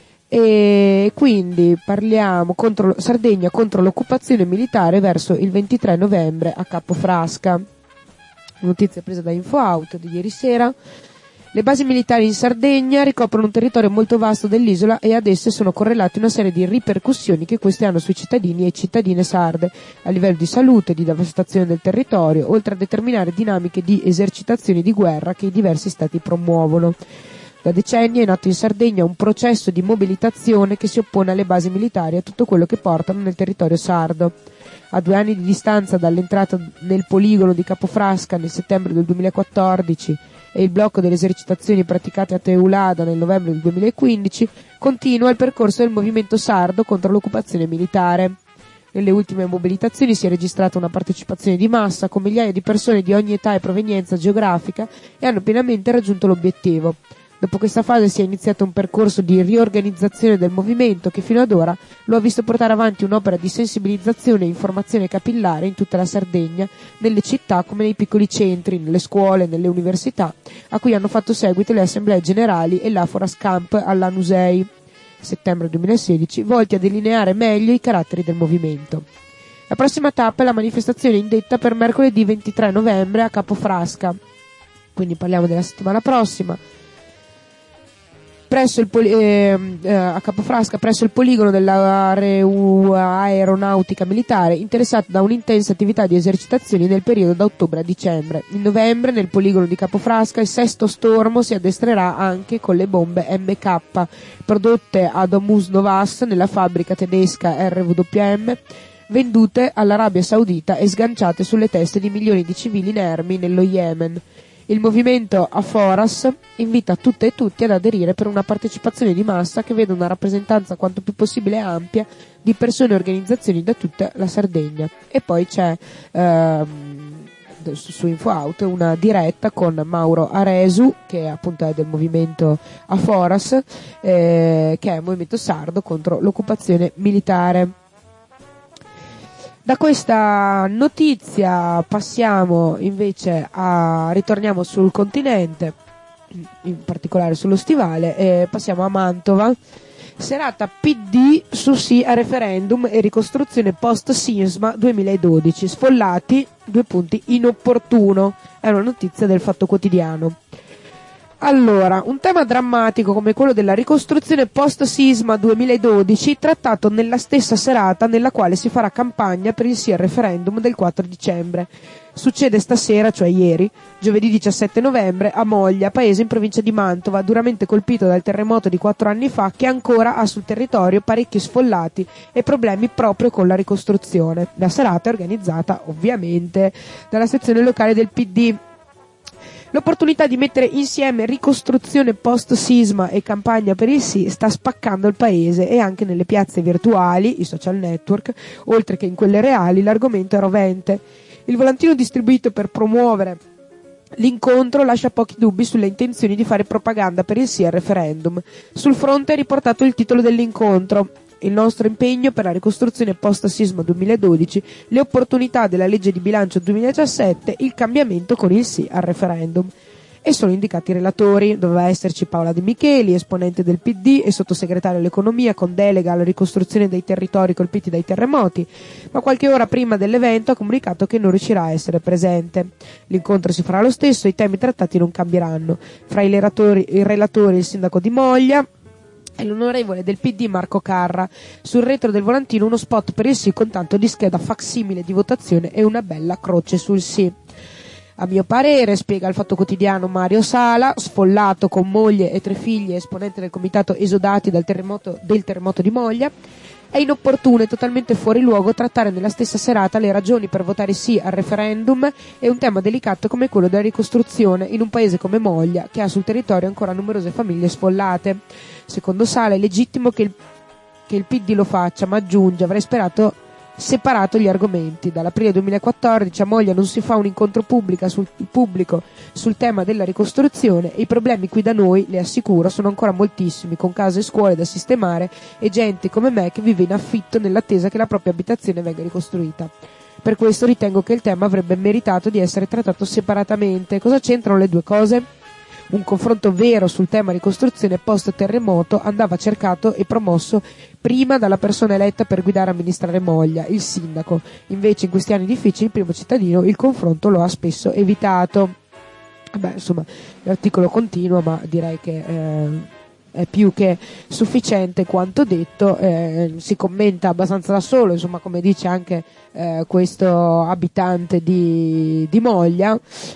E quindi parliamo Sardegna contro l'occupazione militare verso il 23 novembre a Capofrasca. Notizia presa da InfoAut di ieri sera. Le basi militari in Sardegna ricoprono un territorio molto vasto dell'isola e ad esse sono correlate una serie di ripercussioni che queste hanno sui cittadini e cittadine sarde a livello di salute, di devastazione del territorio, oltre a determinare dinamiche di esercitazioni di guerra che i diversi stati promuovono. Da decenni è nato in Sardegna un processo di mobilitazione che si oppone alle basi militari e a tutto quello che portano nel territorio sardo. A 2 anni di distanza dall'entrata nel poligono di Capofrasca nel settembre del 2014 e il blocco delle esercitazioni praticate a Teulada nel novembre del 2015, continua il percorso del movimento sardo contro l'occupazione militare. Nelle ultime mobilitazioni si è registrata una partecipazione di massa con migliaia di persone di ogni età e provenienza geografica e hanno pienamente raggiunto l'obiettivo. Dopo questa fase si è iniziato un percorso di riorganizzazione del movimento che fino ad ora lo ha visto portare avanti un'opera di sensibilizzazione e informazione capillare in tutta la Sardegna, nelle città come nei piccoli centri, nelle scuole, nelle università, a cui hanno fatto seguito le assemblee generali e l'Aforas Camp all'Anusei, settembre 2016, volti a delineare meglio i caratteri del movimento. La prossima tappa è la manifestazione indetta per mercoledì 23 novembre a Capofrasca, quindi parliamo della settimana prossima. A Capofrasca, presso il poligono dell'aeronautica militare, interessato da un'intensa attività di esercitazioni nel periodo da ottobre a dicembre. In novembre, nel poligono di Capofrasca, il 6º stormo si addestrerà anche con le bombe MK, prodotte a Domus Novas nella fabbrica tedesca RWM, vendute all'Arabia Saudita e sganciate sulle teste di milioni di civili inermi nello Yemen. Il movimento Aforas invita tutte e tutti ad aderire per una partecipazione di massa che veda una rappresentanza quanto più possibile ampia di persone e organizzazioni da tutta la Sardegna. E poi c'è su InfoAut una diretta con Mauro Aresu, che appunto è del movimento Aforas, che è un movimento sardo contro l'occupazione militare. Da questa notizia passiamo invece ritorniamo sul continente, in particolare sullo Stivale, e passiamo a Mantova. Serata PD su sì a referendum e ricostruzione post-sisma 2012. Sfollati, inopportuno. È una notizia del Fatto Quotidiano. Allora, un tema drammatico come quello della ricostruzione post-sisma 2012, trattato nella stessa serata nella quale si farà campagna per il sì al referendum del 4 dicembre. Succede stasera, cioè ieri, giovedì 17 novembre, a Moglia, paese in provincia di Mantova, duramente colpito dal terremoto di 4 anni fa, che ancora ha sul territorio parecchi sfollati e problemi proprio con la ricostruzione. La serata è organizzata, ovviamente, dalla sezione locale del PD. L'opportunità di mettere insieme ricostruzione post-sisma e campagna per il sì sta spaccando il paese, e anche nelle piazze virtuali, i social network, oltre che in quelle reali, l'argomento è rovente. Il volantino distribuito per promuovere l'incontro lascia pochi dubbi sulle intenzioni di fare propaganda per il sì al referendum. Sul fronte è riportato il titolo dell'incontro: il nostro impegno per la ricostruzione post-sisma 2012, le opportunità della legge di bilancio 2017, il cambiamento con il sì al referendum. E sono indicati i relatori: doveva esserci Paola De Micheli, esponente del PD e sottosegretario all'economia con delega alla ricostruzione dei territori colpiti dai terremoti, ma qualche ora prima dell'evento ha comunicato che non riuscirà a essere presente. L'incontro si farà lo stesso, i temi trattati non cambieranno. Fra i relatori il sindaco di Moglia e l'onorevole del PD Marco Carra. Sul retro del volantino uno spot per il sì con tanto di scheda facsimile di votazione e una bella croce sul sì. A mio parere, spiega il Fatto Quotidiano Mario Sala, sfollato con moglie e 3 figli, esponente del comitato esodati del terremoto di Moglia, è inopportuno e totalmente fuori luogo trattare nella stessa serata le ragioni per votare sì al referendum e un tema delicato come quello della ricostruzione in un paese come Moglia, che ha sul territorio ancora numerose famiglie sfollate. Secondo Sala è legittimo che il PD lo faccia, ma aggiunge: avrei separato gli argomenti. Dall'aprile 2014 a Moglia non si fa un incontro pubblico sul tema della ricostruzione e i problemi qui da noi, le assicuro, sono ancora moltissimi, con case e scuole da sistemare e gente come me che vive in affitto nell'attesa che la propria abitazione venga ricostruita. Per questo ritengo che il tema avrebbe meritato di essere trattato separatamente. Cosa c'entrano le due cose? Un confronto vero sul tema ricostruzione post-terremoto andava cercato e promosso prima dalla persona eletta per guidare e amministrare Moglia, il sindaco. Invece in questi anni difficili il primo cittadino il confronto lo ha spesso evitato. Beh, insomma, l'articolo continua, ma direi che è più che sufficiente quanto detto. Si commenta abbastanza da solo, insomma, come dice anche questo abitante di Moglia.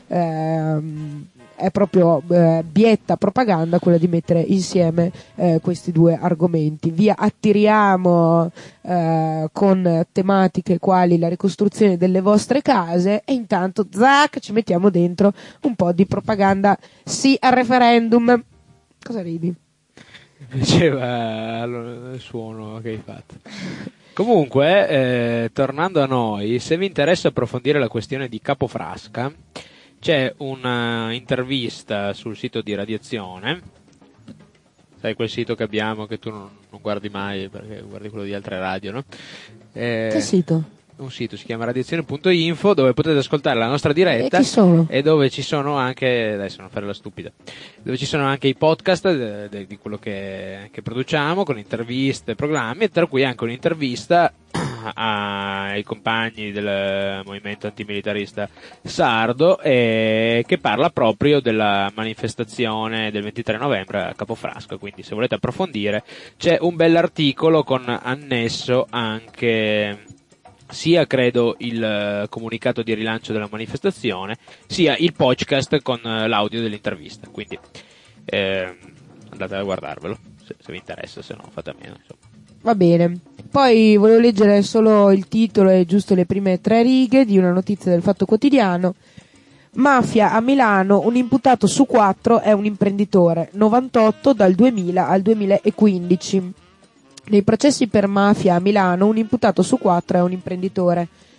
È proprio bietta propaganda quella di mettere insieme questi due argomenti. Via attiriamo con tematiche quali la ricostruzione delle vostre case e intanto zac ci mettiamo dentro un po' di propaganda sì al referendum. Cosa ridi? Piaceva il suono che hai fatto. Comunque, tornando a noi, se vi interessa approfondire la questione di Capofrasca, c'è una intervista sul sito di Radiazione, sai, quel sito che abbiamo che tu non guardi mai perché guardi quello di altre radio, no? Che sito? Un sito, si chiama radiazione.info, dove potete ascoltare la nostra diretta. E chi sono? E dove ci sono anche, adesso non fare la stupida, dove ci sono anche i podcast di quello che produciamo, con interviste, programmi, tra cui anche un'intervista ai compagni del movimento antimilitarista sardo, che parla proprio della manifestazione del 23 novembre a Capofrasca. Quindi se volete approfondire c'è un bell'articolo con annesso anche sia credo il comunicato di rilancio della manifestazione, sia il podcast con l'audio dell'intervista, quindi andate a guardarvelo se vi interessa, se no fate a meno, insomma. Va bene. Poi volevo leggere solo il titolo e giusto le prime 3 righe di una notizia del Fatto Quotidiano. Mafia a Milano, un imputato su 4 è un imprenditore, 98 dal 2000 al 2015. Nei processi per mafia a Milano un imputato su 4 è un imprenditore.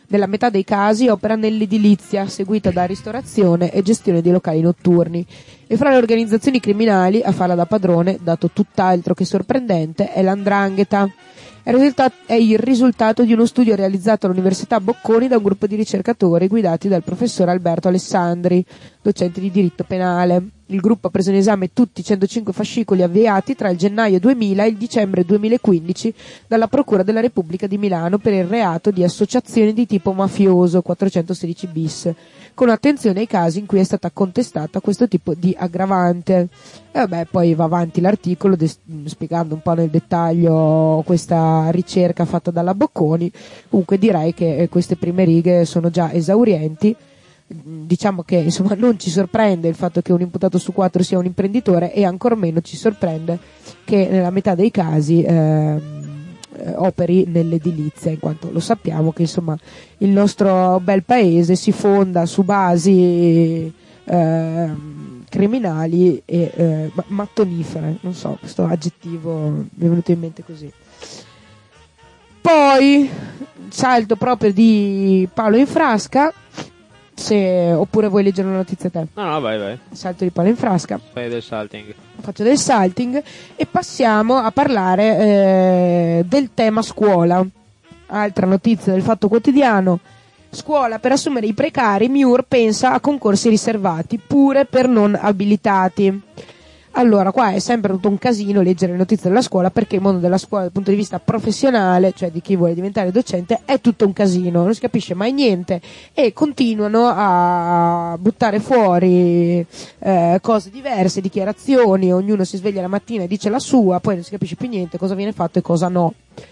Nella metà dei casi opera nell'edilizia, seguita da ristorazione e gestione di locali notturni. E fra le organizzazioni criminali, a farla da padrone, dato tutt'altro che sorprendente, è l''ndrangheta. È il risultato di uno studio realizzato all'Università Bocconi da un gruppo di ricercatori guidati dal professor Alberto Alessandri, docente di diritto penale. Il gruppo ha preso in esame tutti i 105 fascicoli avviati tra il gennaio 2000 e il dicembre 2015 dalla Procura della Repubblica di Milano per il reato di associazione di tipo mafioso 416 bis, con attenzione ai casi in cui è stata contestata questo tipo di aggravante. E poi va avanti l'articolo spiegando un po' nel dettaglio questa ricerca fatta dalla Bocconi. Comunque direi che queste prime righe sono già esaurienti. Diciamo che insomma non ci sorprende il fatto che un imputato su 4 sia un imprenditore, e ancor meno ci sorprende che nella metà dei casi operi nell'edilizia, in quanto lo sappiamo che insomma il nostro bel paese si fonda su basi criminali e mattonifere. Non so, questo aggettivo mi è venuto in mente così. Poi salto proprio di palo in frasca, oppure vuoi leggere una notizia te? No, vai. Salto di palo in frasca. Fai del salting. Faccio del salting e passiamo a parlare del tema scuola. Altra notizia del Fatto Quotidiano. Scuola per assumere i precari, MIUR pensa a concorsi riservati, pure per non abilitati. Allora, qua è sempre tutto un casino leggere le notizie della scuola, perché il mondo della scuola dal punto di vista professionale, cioè di chi vuole diventare docente, è tutto un casino, non si capisce mai niente e continuano a buttare fuori cose diverse, dichiarazioni, ognuno si sveglia la mattina e dice la sua, poi non si capisce più niente cosa viene fatto e cosa no.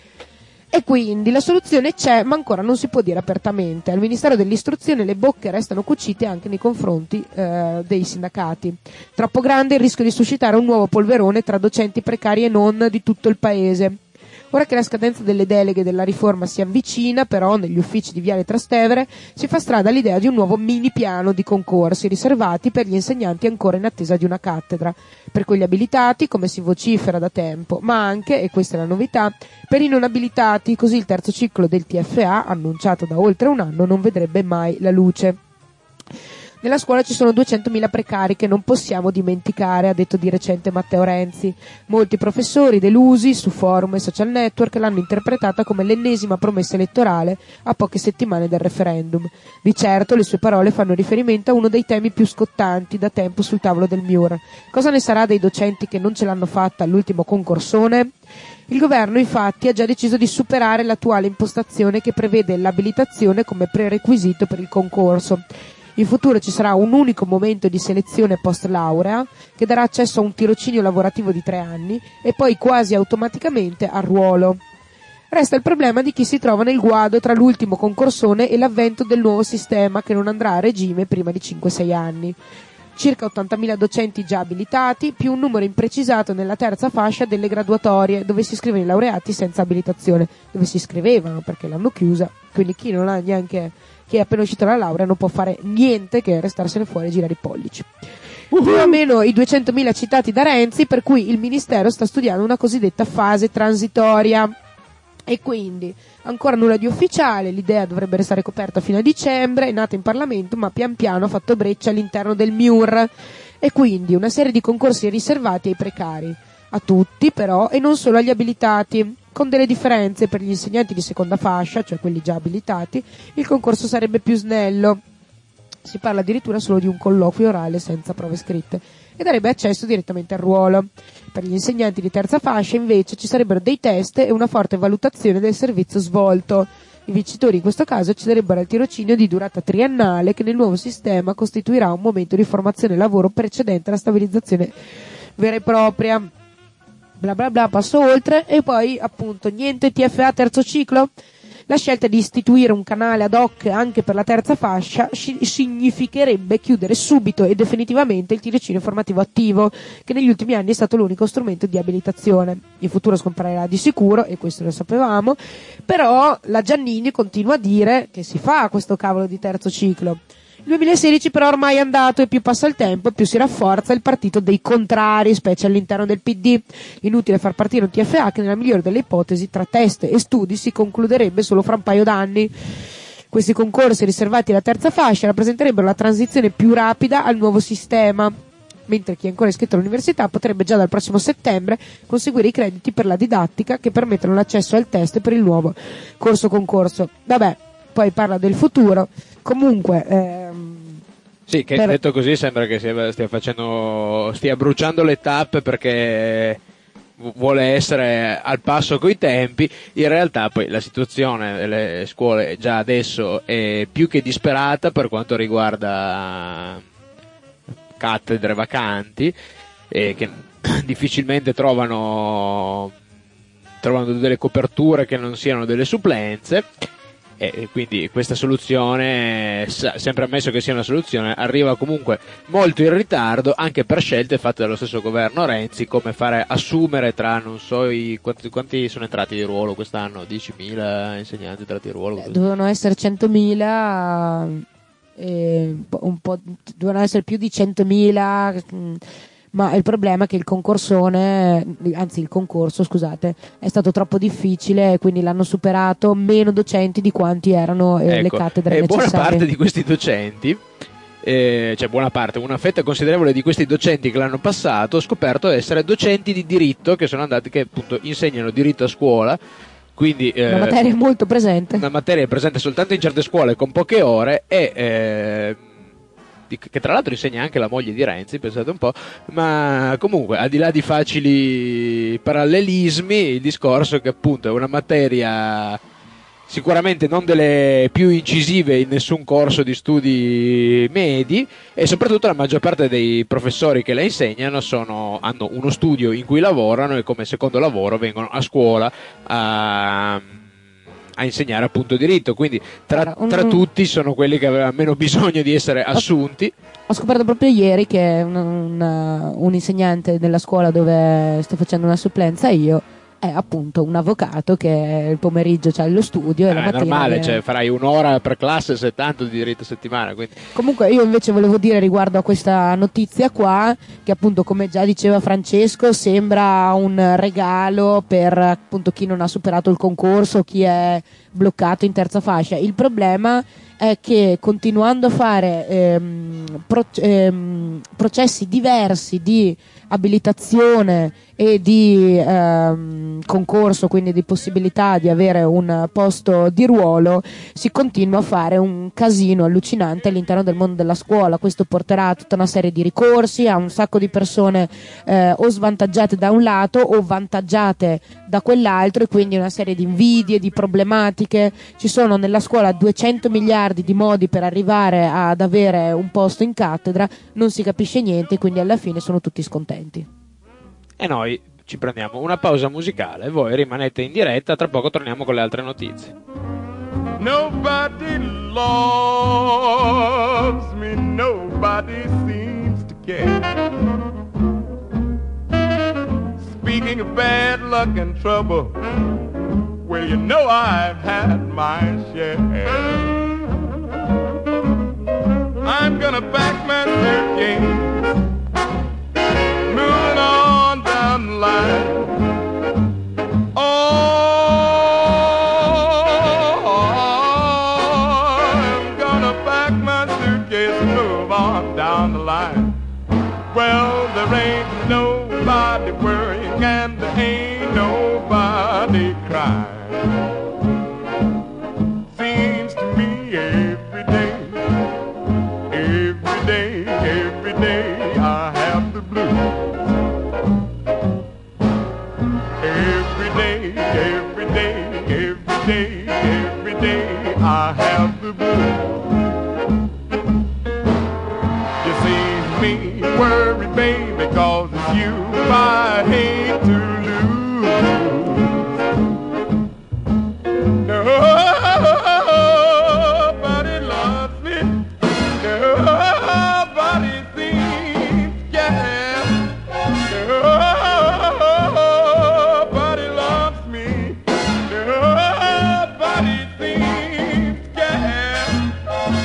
E quindi la soluzione c'è, ma ancora non si può dire apertamente. Al Ministero dell'Istruzione le bocche restano cucite anche nei confronti dei sindacati. Troppo grande il rischio di suscitare un nuovo polverone tra docenti precari e non di tutto il paese. Ora che la scadenza delle deleghe della riforma si avvicina, però, negli uffici di Viale Trastevere si fa strada l'idea di un nuovo mini piano di concorsi riservati per gli insegnanti ancora in attesa di una cattedra, per quelli abilitati, come si vocifera da tempo, ma anche, e questa è la novità, per i non abilitati, così il terzo ciclo del TFA, annunciato da oltre un anno, non vedrebbe mai la luce. Nella scuola ci sono 200.000 precari che non possiamo dimenticare, ha detto di recente Matteo Renzi. Molti professori delusi su forum e social network l'hanno interpretata come l'ennesima promessa elettorale a poche settimane dal referendum. Di certo le sue parole fanno riferimento a uno dei temi più scottanti da tempo sul tavolo del MIUR. Cosa ne sarà dei docenti che non ce l'hanno fatta all'ultimo concorsone? Il governo infatti ha già deciso di superare l'attuale impostazione che prevede l'abilitazione come prerequisito per il concorso. In futuro ci sarà un unico momento di selezione post laurea che darà accesso a un tirocinio lavorativo di 3 anni e poi quasi automaticamente al ruolo. Resta il problema di chi si trova nel guado tra l'ultimo concorsone e l'avvento del nuovo sistema che non andrà a regime prima di 5-6 anni. Circa 80.000 docenti già abilitati, più un numero imprecisato nella terza fascia delle graduatorie, dove si iscrivono i laureati senza abilitazione, dove si iscrivevano perché l'hanno chiusa, quindi chi non ha neanche, chi è appena uscito dalla laurea non può fare niente che restarsene fuori e girare i pollici. Più o meno i 200.000 citati da Renzi, per cui il Ministero sta studiando una cosiddetta fase transitoria. E quindi ancora nulla di ufficiale, l'idea dovrebbe restare coperta fino a dicembre, è nata in Parlamento ma pian piano ha fatto breccia all'interno del MIUR, e quindi una serie di concorsi riservati ai precari, a tutti però e non solo agli abilitati, con delle differenze. Per gli insegnanti di seconda fascia, cioè quelli già abilitati, il concorso sarebbe più snello, si parla addirittura solo di un colloquio orale senza prove scritte e darebbe accesso direttamente al ruolo. Per gli insegnanti di terza fascia invece ci sarebbero dei test e una forte valutazione del servizio svolto. I vincitori in questo caso accederebbero al tirocinio di durata triennale che nel nuovo sistema costituirà un momento di formazione e lavoro precedente alla stabilizzazione vera e propria. Bla bla bla, passo oltre. E poi appunto niente TFA terzo ciclo. La scelta di istituire un canale ad hoc anche per la terza fascia significherebbe chiudere subito e definitivamente il tirocinio formativo attivo, che negli ultimi anni è stato l'unico strumento di abilitazione. In futuro scomparirà di sicuro, e questo lo sapevamo, però la Giannini continua a dire che si fa questo cavolo di terzo ciclo. Il 2016 però ormai è andato e più passa il tempo e più si rafforza il partito dei contrari, specie all'interno del PD. Inutile far partire un TFA che nella migliore delle ipotesi tra test e studi si concluderebbe solo fra un paio d'anni. Questi concorsi riservati alla terza fascia rappresenterebbero la transizione più rapida al nuovo sistema, mentre chi è ancora iscritto all'università potrebbe già dal prossimo settembre conseguire i crediti per la didattica che permettono l'accesso al test per il nuovo corso concorso. Vabbè, poi parla del futuro. Comunque sì, che detto così sembra che stia bruciando le tappe perché vuole essere al passo coi tempi. In realtà poi la situazione delle scuole già adesso è più che disperata per quanto riguarda cattedre vacanti, che difficilmente trovano delle coperture che non siano delle supplenze, e quindi questa soluzione, sempre ammesso che sia una soluzione, arriva comunque molto in ritardo, anche per scelte fatte dallo stesso governo Renzi, come fare assumere tra non so quanti sono entrati di ruolo quest'anno, 10.000 insegnanti entrati di ruolo. Dovevano essere 100.000, dovevano essere più di 100.000, ma il problema è che il concorso, scusate, è stato troppo difficile e quindi l'hanno superato meno docenti di quanti erano le cattedre necessarie. Buona parte di questi docenti, una fetta considerevole di questi docenti che l'hanno passato, ho scoperto essere docenti di diritto che appunto insegnano diritto a scuola. Quindi, una materia molto presente. Una materia presente soltanto in certe scuole con poche ore e che tra l'altro insegna anche la moglie di Renzi, pensate un po', ma comunque al di là di facili parallelismi, il discorso è che appunto è una materia sicuramente non delle più incisive in nessun corso di studi medi, e soprattutto la maggior parte dei professori che la insegnano hanno uno studio in cui lavorano e come secondo lavoro vengono a scuola a insegnare appunto diritto, quindi tra tutti sono quelli che avevano meno bisogno di essere assunti. Ho scoperto proprio ieri che un insegnante della scuola dove sto facendo una supplenza io è appunto un avvocato che il pomeriggio c'ha lo studio e la mattina... È normale, farai un'ora per classe se tanto di diritto a settimana. Quindi. Comunque io invece volevo dire riguardo a questa notizia qua, che appunto come già diceva Francesco sembra un regalo per appunto chi non ha superato il concorso, chi è bloccato in terza fascia. Il problema è che continuando a fare processi diversi di abilitazione e di concorso, quindi di possibilità di avere un posto di ruolo, si continua a fare un casino allucinante all'interno del mondo della scuola. Questo porterà a tutta una serie di ricorsi, a un sacco di persone o svantaggiate da un lato o vantaggiate da quell'altro, e quindi una serie di invidie, di problematiche. Ci sono nella scuola 200 miliardi di modi per arrivare ad avere un posto in cattedra, non si capisce niente, quindi alla fine sono tutti scontenti. E noi ci prendiamo una pausa musicale, voi rimanete in diretta, tra poco torniamo con le altre notizie. Nobody loves me, nobody seems to care. Speaking of bad luck and trouble, well, you know I've had my share. I'm gonna back my third game, moving on down the line. I'm gonna pack my suitcase and move on down the line. Well, there ain't nobody worrying and there ain't nobody crying. Seems to me every day I have the blues. Every day I have the blues. You see me worry, baby, 'cause it's you I hate to lose. Nobody loves me, nobody seems to care. Nobody loves me, nobody seems to care.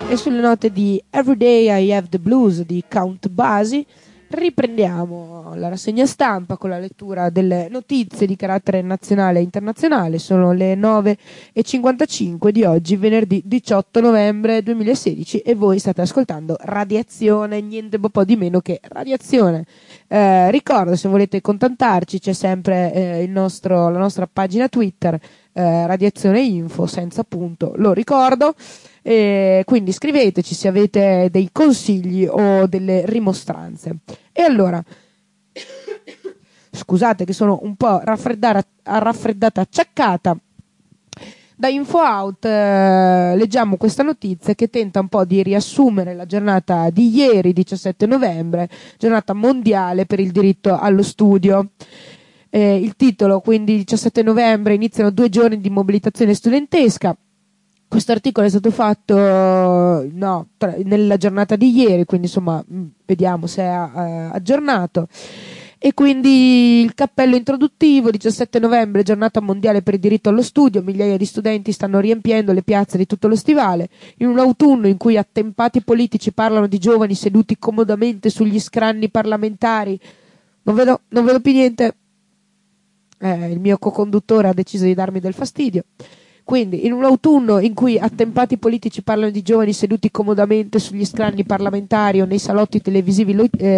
e sulle note di Everyday I Have the Blues di Count Basie riprendiamo la rassegna stampa con la lettura delle notizie di carattere nazionale e internazionale. Sono le 9:55 di oggi, venerdì 18 novembre 2016, e voi state ascoltando Radiazione, niente po' di meno che Radiazione. Ricordo, se volete contattarci, c'è sempre la nostra pagina Twitter, Radiazione Info, senza punto, lo ricordo. Quindi scriveteci se avete dei consigli o delle rimostranze. E allora, scusate che sono un po' raffreddata, acciaccata. Da InfoOut leggiamo questa notizia che tenta un po' di riassumere la giornata di ieri, 17 novembre, giornata mondiale per il diritto allo studio. Il titolo, quindi 17 novembre, iniziano 2 giorni di mobilitazione studentesca. Questo articolo è stato fatto nella giornata di ieri, quindi insomma vediamo se è aggiornato. E quindi il cappello introduttivo: 17 novembre, giornata mondiale per il diritto allo studio, migliaia di studenti stanno riempiendo le piazze di tutto lo stivale, in un autunno in cui attempati politici parlano di giovani seduti comodamente sugli scranni parlamentari. Non vedo più niente. Il mio co-conduttore ha deciso di darmi del fastidio. Quindi, in un autunno in cui attempati politici parlano di giovani seduti comodamente sugli scranni parlamentari o nei salotti televisivi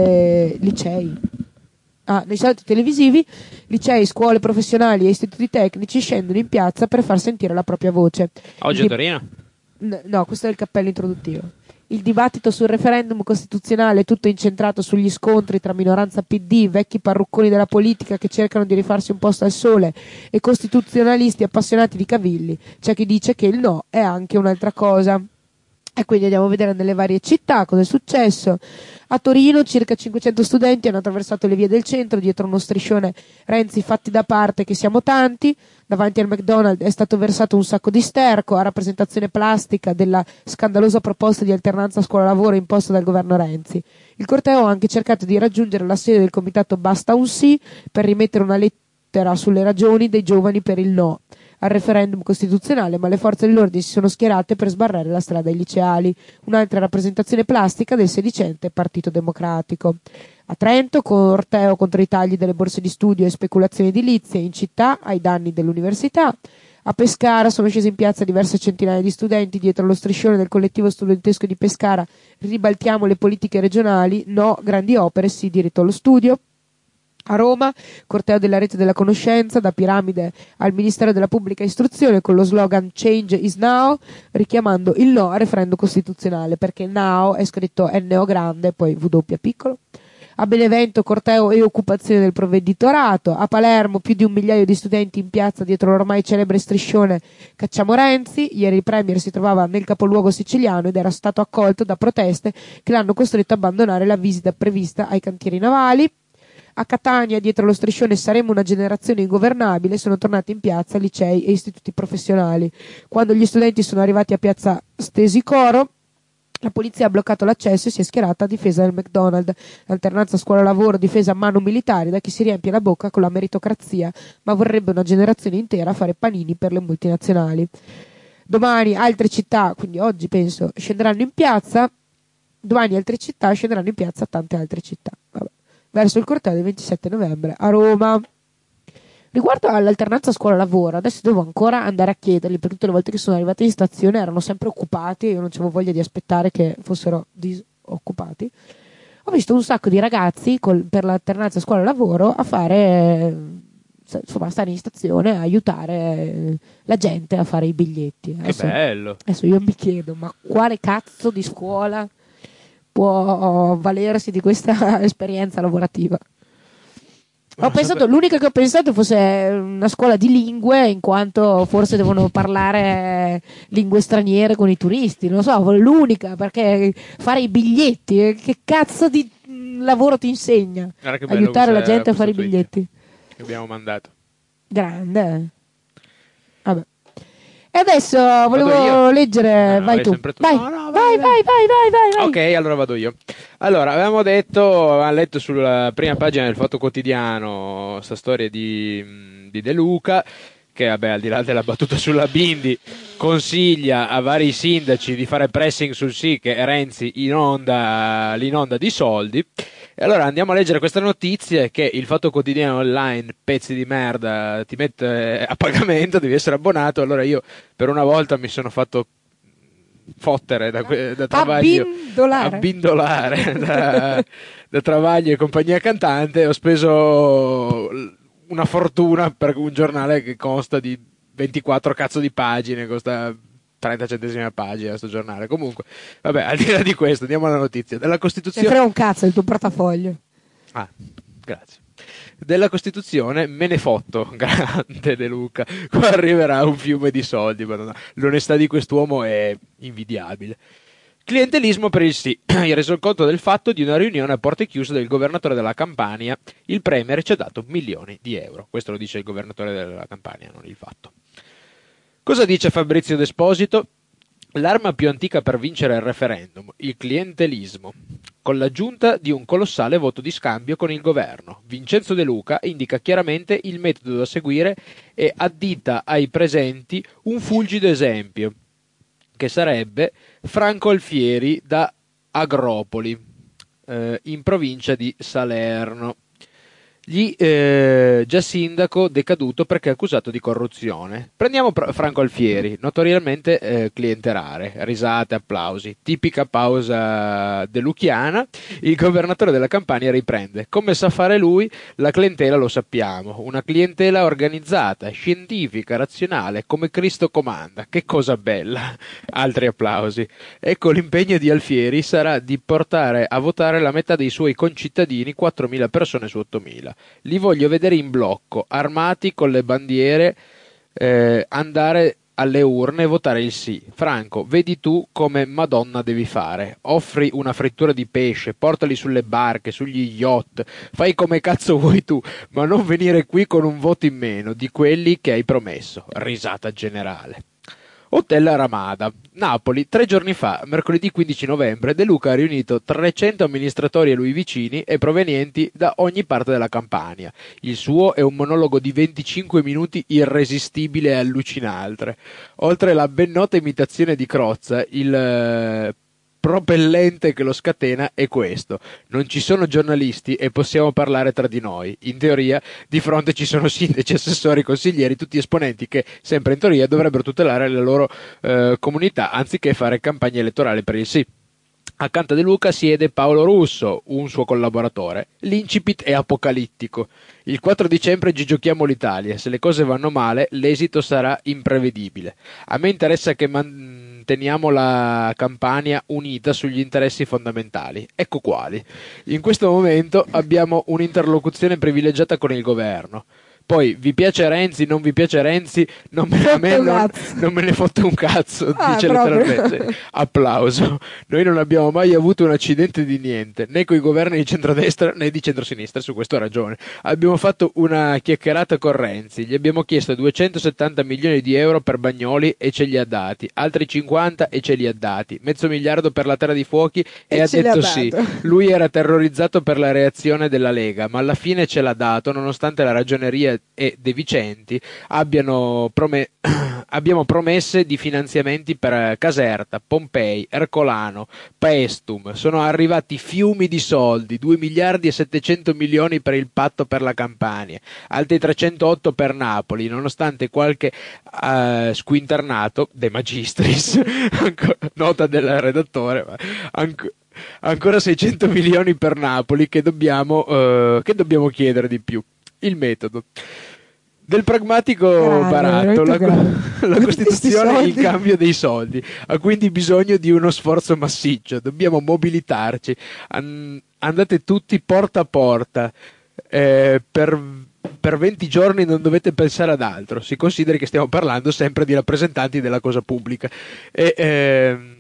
nei salotti televisivi, licei, scuole professionali e istituti tecnici scendono in piazza per far sentire la propria voce. Oggi a Torino? No, questo è il cappello introduttivo. Il dibattito sul referendum costituzionale è tutto incentrato sugli scontri tra minoranza PD, vecchi parrucconi della politica che cercano di rifarsi un posto al sole, e costituzionalisti appassionati di cavilli. C'è chi dice che il no è anche un'altra cosa. E quindi andiamo a vedere nelle varie città cosa è successo. A Torino circa 500 studenti hanno attraversato le vie del centro dietro uno striscione Renzi fatti da parte che siamo tanti. Davanti al McDonald's è stato versato un sacco di sterco a rappresentazione plastica della scandalosa proposta di alternanza scuola-lavoro imposta dal governo Renzi. Il corteo ha anche cercato di raggiungere la sede del comitato Basta un sì per rimettere una lettera sulle ragioni dei giovani per il no al referendum costituzionale, ma le forze dell'ordine si sono schierate per sbarrare la strada ai liceali. Un'altra rappresentazione plastica del sedicente Partito Democratico. A Trento, corteo contro i tagli delle borse di studio e speculazioni edilizie in città ai danni dell'università. A Pescara sono scese in piazza diverse centinaia di studenti dietro lo striscione del collettivo studentesco di Pescara: ribaltiamo le politiche regionali, no grandi opere, sì diritto allo studio. A Roma, corteo della rete della conoscenza, da Piramide al Ministero della Pubblica Istruzione, con lo slogan Change is Now, richiamando il no al referendum costituzionale, perché Now è scritto NO grande, poi W piccolo. A Benevento, corteo e occupazione del provveditorato. A Palermo, più di 1 migliaio di studenti in piazza dietro l'ormai celebre striscione Cacciamo Renzi. Ieri il premier si trovava nel capoluogo siciliano ed era stato accolto da proteste che l'hanno costretto a abbandonare la visita prevista ai cantieri navali. A Catania, dietro lo striscione Saremo una generazione ingovernabile, sono tornati in piazza licei e istituti professionali. Quando gli studenti sono arrivati a piazza Stesicoro, la polizia ha bloccato l'accesso e si è schierata a difesa del McDonald's. L'alternanza scuola-lavoro difesa a mano militari da chi si riempie la bocca con la meritocrazia, ma vorrebbe una generazione intera fare panini per le multinazionali. Domani altre città, quindi oggi penso, scenderanno in piazza. Domani altre città scenderanno in piazza tante altre città. Vabbè. Verso il corteo del 27 novembre a Roma. Riguardo all'alternanza scuola-lavoro, adesso devo ancora andare a chiederli, per tutte le volte che sono arrivati in stazione erano sempre occupati e io non avevo voglia di aspettare che fossero disoccupati. Ho visto un sacco di ragazzi per l'alternanza scuola-lavoro a fare, insomma, stare in stazione a aiutare la gente a fare i biglietti. Che bello! Adesso io mi chiedo, ma quale cazzo di scuola può valersi di questa esperienza lavorativa? L'unica che ho pensato fosse una scuola di lingue, in quanto forse devono parlare lingue straniere con i turisti, non so, l'unica, perché fare i biglietti, che cazzo di lavoro ti insegna? Aiutare la gente a fare i biglietti che abbiamo mandato. Grande. Vabbè. E adesso volevo leggere. Vai tu. Vai. Vai. Ok, allora vado io. Allora, avevamo letto sulla prima pagina del Fatto Quotidiano sta storia di De Luca, che vabbè, al di là della battuta sulla Bindi, consiglia a vari sindaci di fare pressing sul sì che Renzi l'inonda di soldi. E allora andiamo a leggere questa notizia, che il Fatto Quotidiano online, pezzi di merda, ti mette a pagamento, devi essere abbonato. Allora io per una volta mi sono fatto fottere da Travaglio, abbindolare da Travaglio e compagnia cantante. Ho speso una fortuna per un giornale che consta di 24 cazzo di pagine, costa 30 centesimi a pagina sto giornale. Comunque, vabbè, al di là di questo, andiamo alla notizia della Costituzione. Se frega un cazzo il tuo portafoglio. Ah, grazie. Della Costituzione me ne fotto, grande De Luca. Qua arriverà un fiume di soldi, madonna. L'onestà di quest'uomo è invidiabile. Clientelismo per il sì. Il resoconto del fatto di una riunione a porte chiuse del governatore della Campania. Il premier ci ha dato milioni di euro. Questo lo dice il governatore della Campania, non il fatto. Cosa dice Fabrizio D'Esposito? L'arma più antica per vincere il referendum, il clientelismo, con l'aggiunta di un colossale voto di scambio con il governo. Vincenzo De Luca indica chiaramente il metodo da seguire e addita ai presenti un fulgido esempio, che sarebbe Franco Alfieri da Agropoli, in provincia di Salerno. Già sindaco decaduto perché accusato di corruzione. Prendiamo Franco Alfieri, notoriamente clientelare, risate, applausi, tipica pausa deluchiana. Il governatore della Campania riprende: come sa fare lui, la clientela lo sappiamo, una clientela organizzata, scientifica, razionale, come Cristo comanda. Che cosa bella. Altri applausi. Ecco, l'impegno di Alfieri sarà di portare a votare la metà dei suoi concittadini, 4.000 persone su 8.000. Li voglio vedere in blocco, armati con le bandiere, andare alle urne e votare il sì. Franco, vedi tu come Madonna devi fare. Offri una frittura di pesce, portali sulle barche, sugli yacht, fai come cazzo vuoi tu, ma non venire qui con un voto in meno di quelli che hai promesso. Risata generale. Hotel Ramada, Napoli. 3 giorni fa, mercoledì 15 novembre, De Luca ha riunito 300 amministratori a lui vicini e provenienti da ogni parte della Campania. Il suo è un monologo di 25 minuti irresistibile e allucinante. Oltre alla ben nota imitazione di Crozza, il propellente che lo scatena è questo: non ci sono giornalisti e possiamo parlare tra di noi. In teoria di fronte ci sono sindaci, assessori, consiglieri, tutti esponenti che sempre in teoria dovrebbero tutelare la loro comunità anziché fare campagna elettorale per il sì. Accanto a De Luca siede Paolo Russo, un suo collaboratore. L'incipit è apocalittico. Il 4 dicembre ci giochiamo l'Italia. Se le cose vanno male, l'esito sarà imprevedibile. A me interessa che manteniamo la Campania unita sugli interessi fondamentali. Ecco quali. In questo momento abbiamo un'interlocuzione privilegiata con il governo. Poi, vi piace Renzi, non vi piace Renzi, non me ne fotte un cazzo, dice letteralmente. Applauso. Noi non abbiamo mai avuto un accidente di niente, né con i governi di centrodestra né di centrosinistra, su questo ha ragione. Abbiamo fatto una chiacchierata con Renzi, gli abbiamo chiesto 270 milioni di euro per Bagnoli e ce li ha dati, altri 50 e ce li ha dati, $500 milioni per la terra di fuochi e ha detto sì. Lui era terrorizzato per la reazione della Lega, ma alla fine ce l'ha dato, nonostante la ragioneria e De Vicenti abbiamo promesse di finanziamenti per Caserta, Pompei, Ercolano, Paestum. Sono arrivati fiumi di soldi, 2 miliardi e 700 milioni per il patto per la Campania, altri 308 per Napoli, nonostante qualche squinternato De Magistris, nota del redattore, ma ancora 600 milioni per Napoli che dobbiamo chiedere di più. Il metodo del pragmatico baratto, la Costituzione è il cambio dei soldi, ha quindi bisogno di uno sforzo massiccio, dobbiamo mobilitarci, andate tutti porta a porta, per 20 giorni non dovete pensare ad altro, si consideri che stiamo parlando sempre di rappresentanti della cosa pubblica, e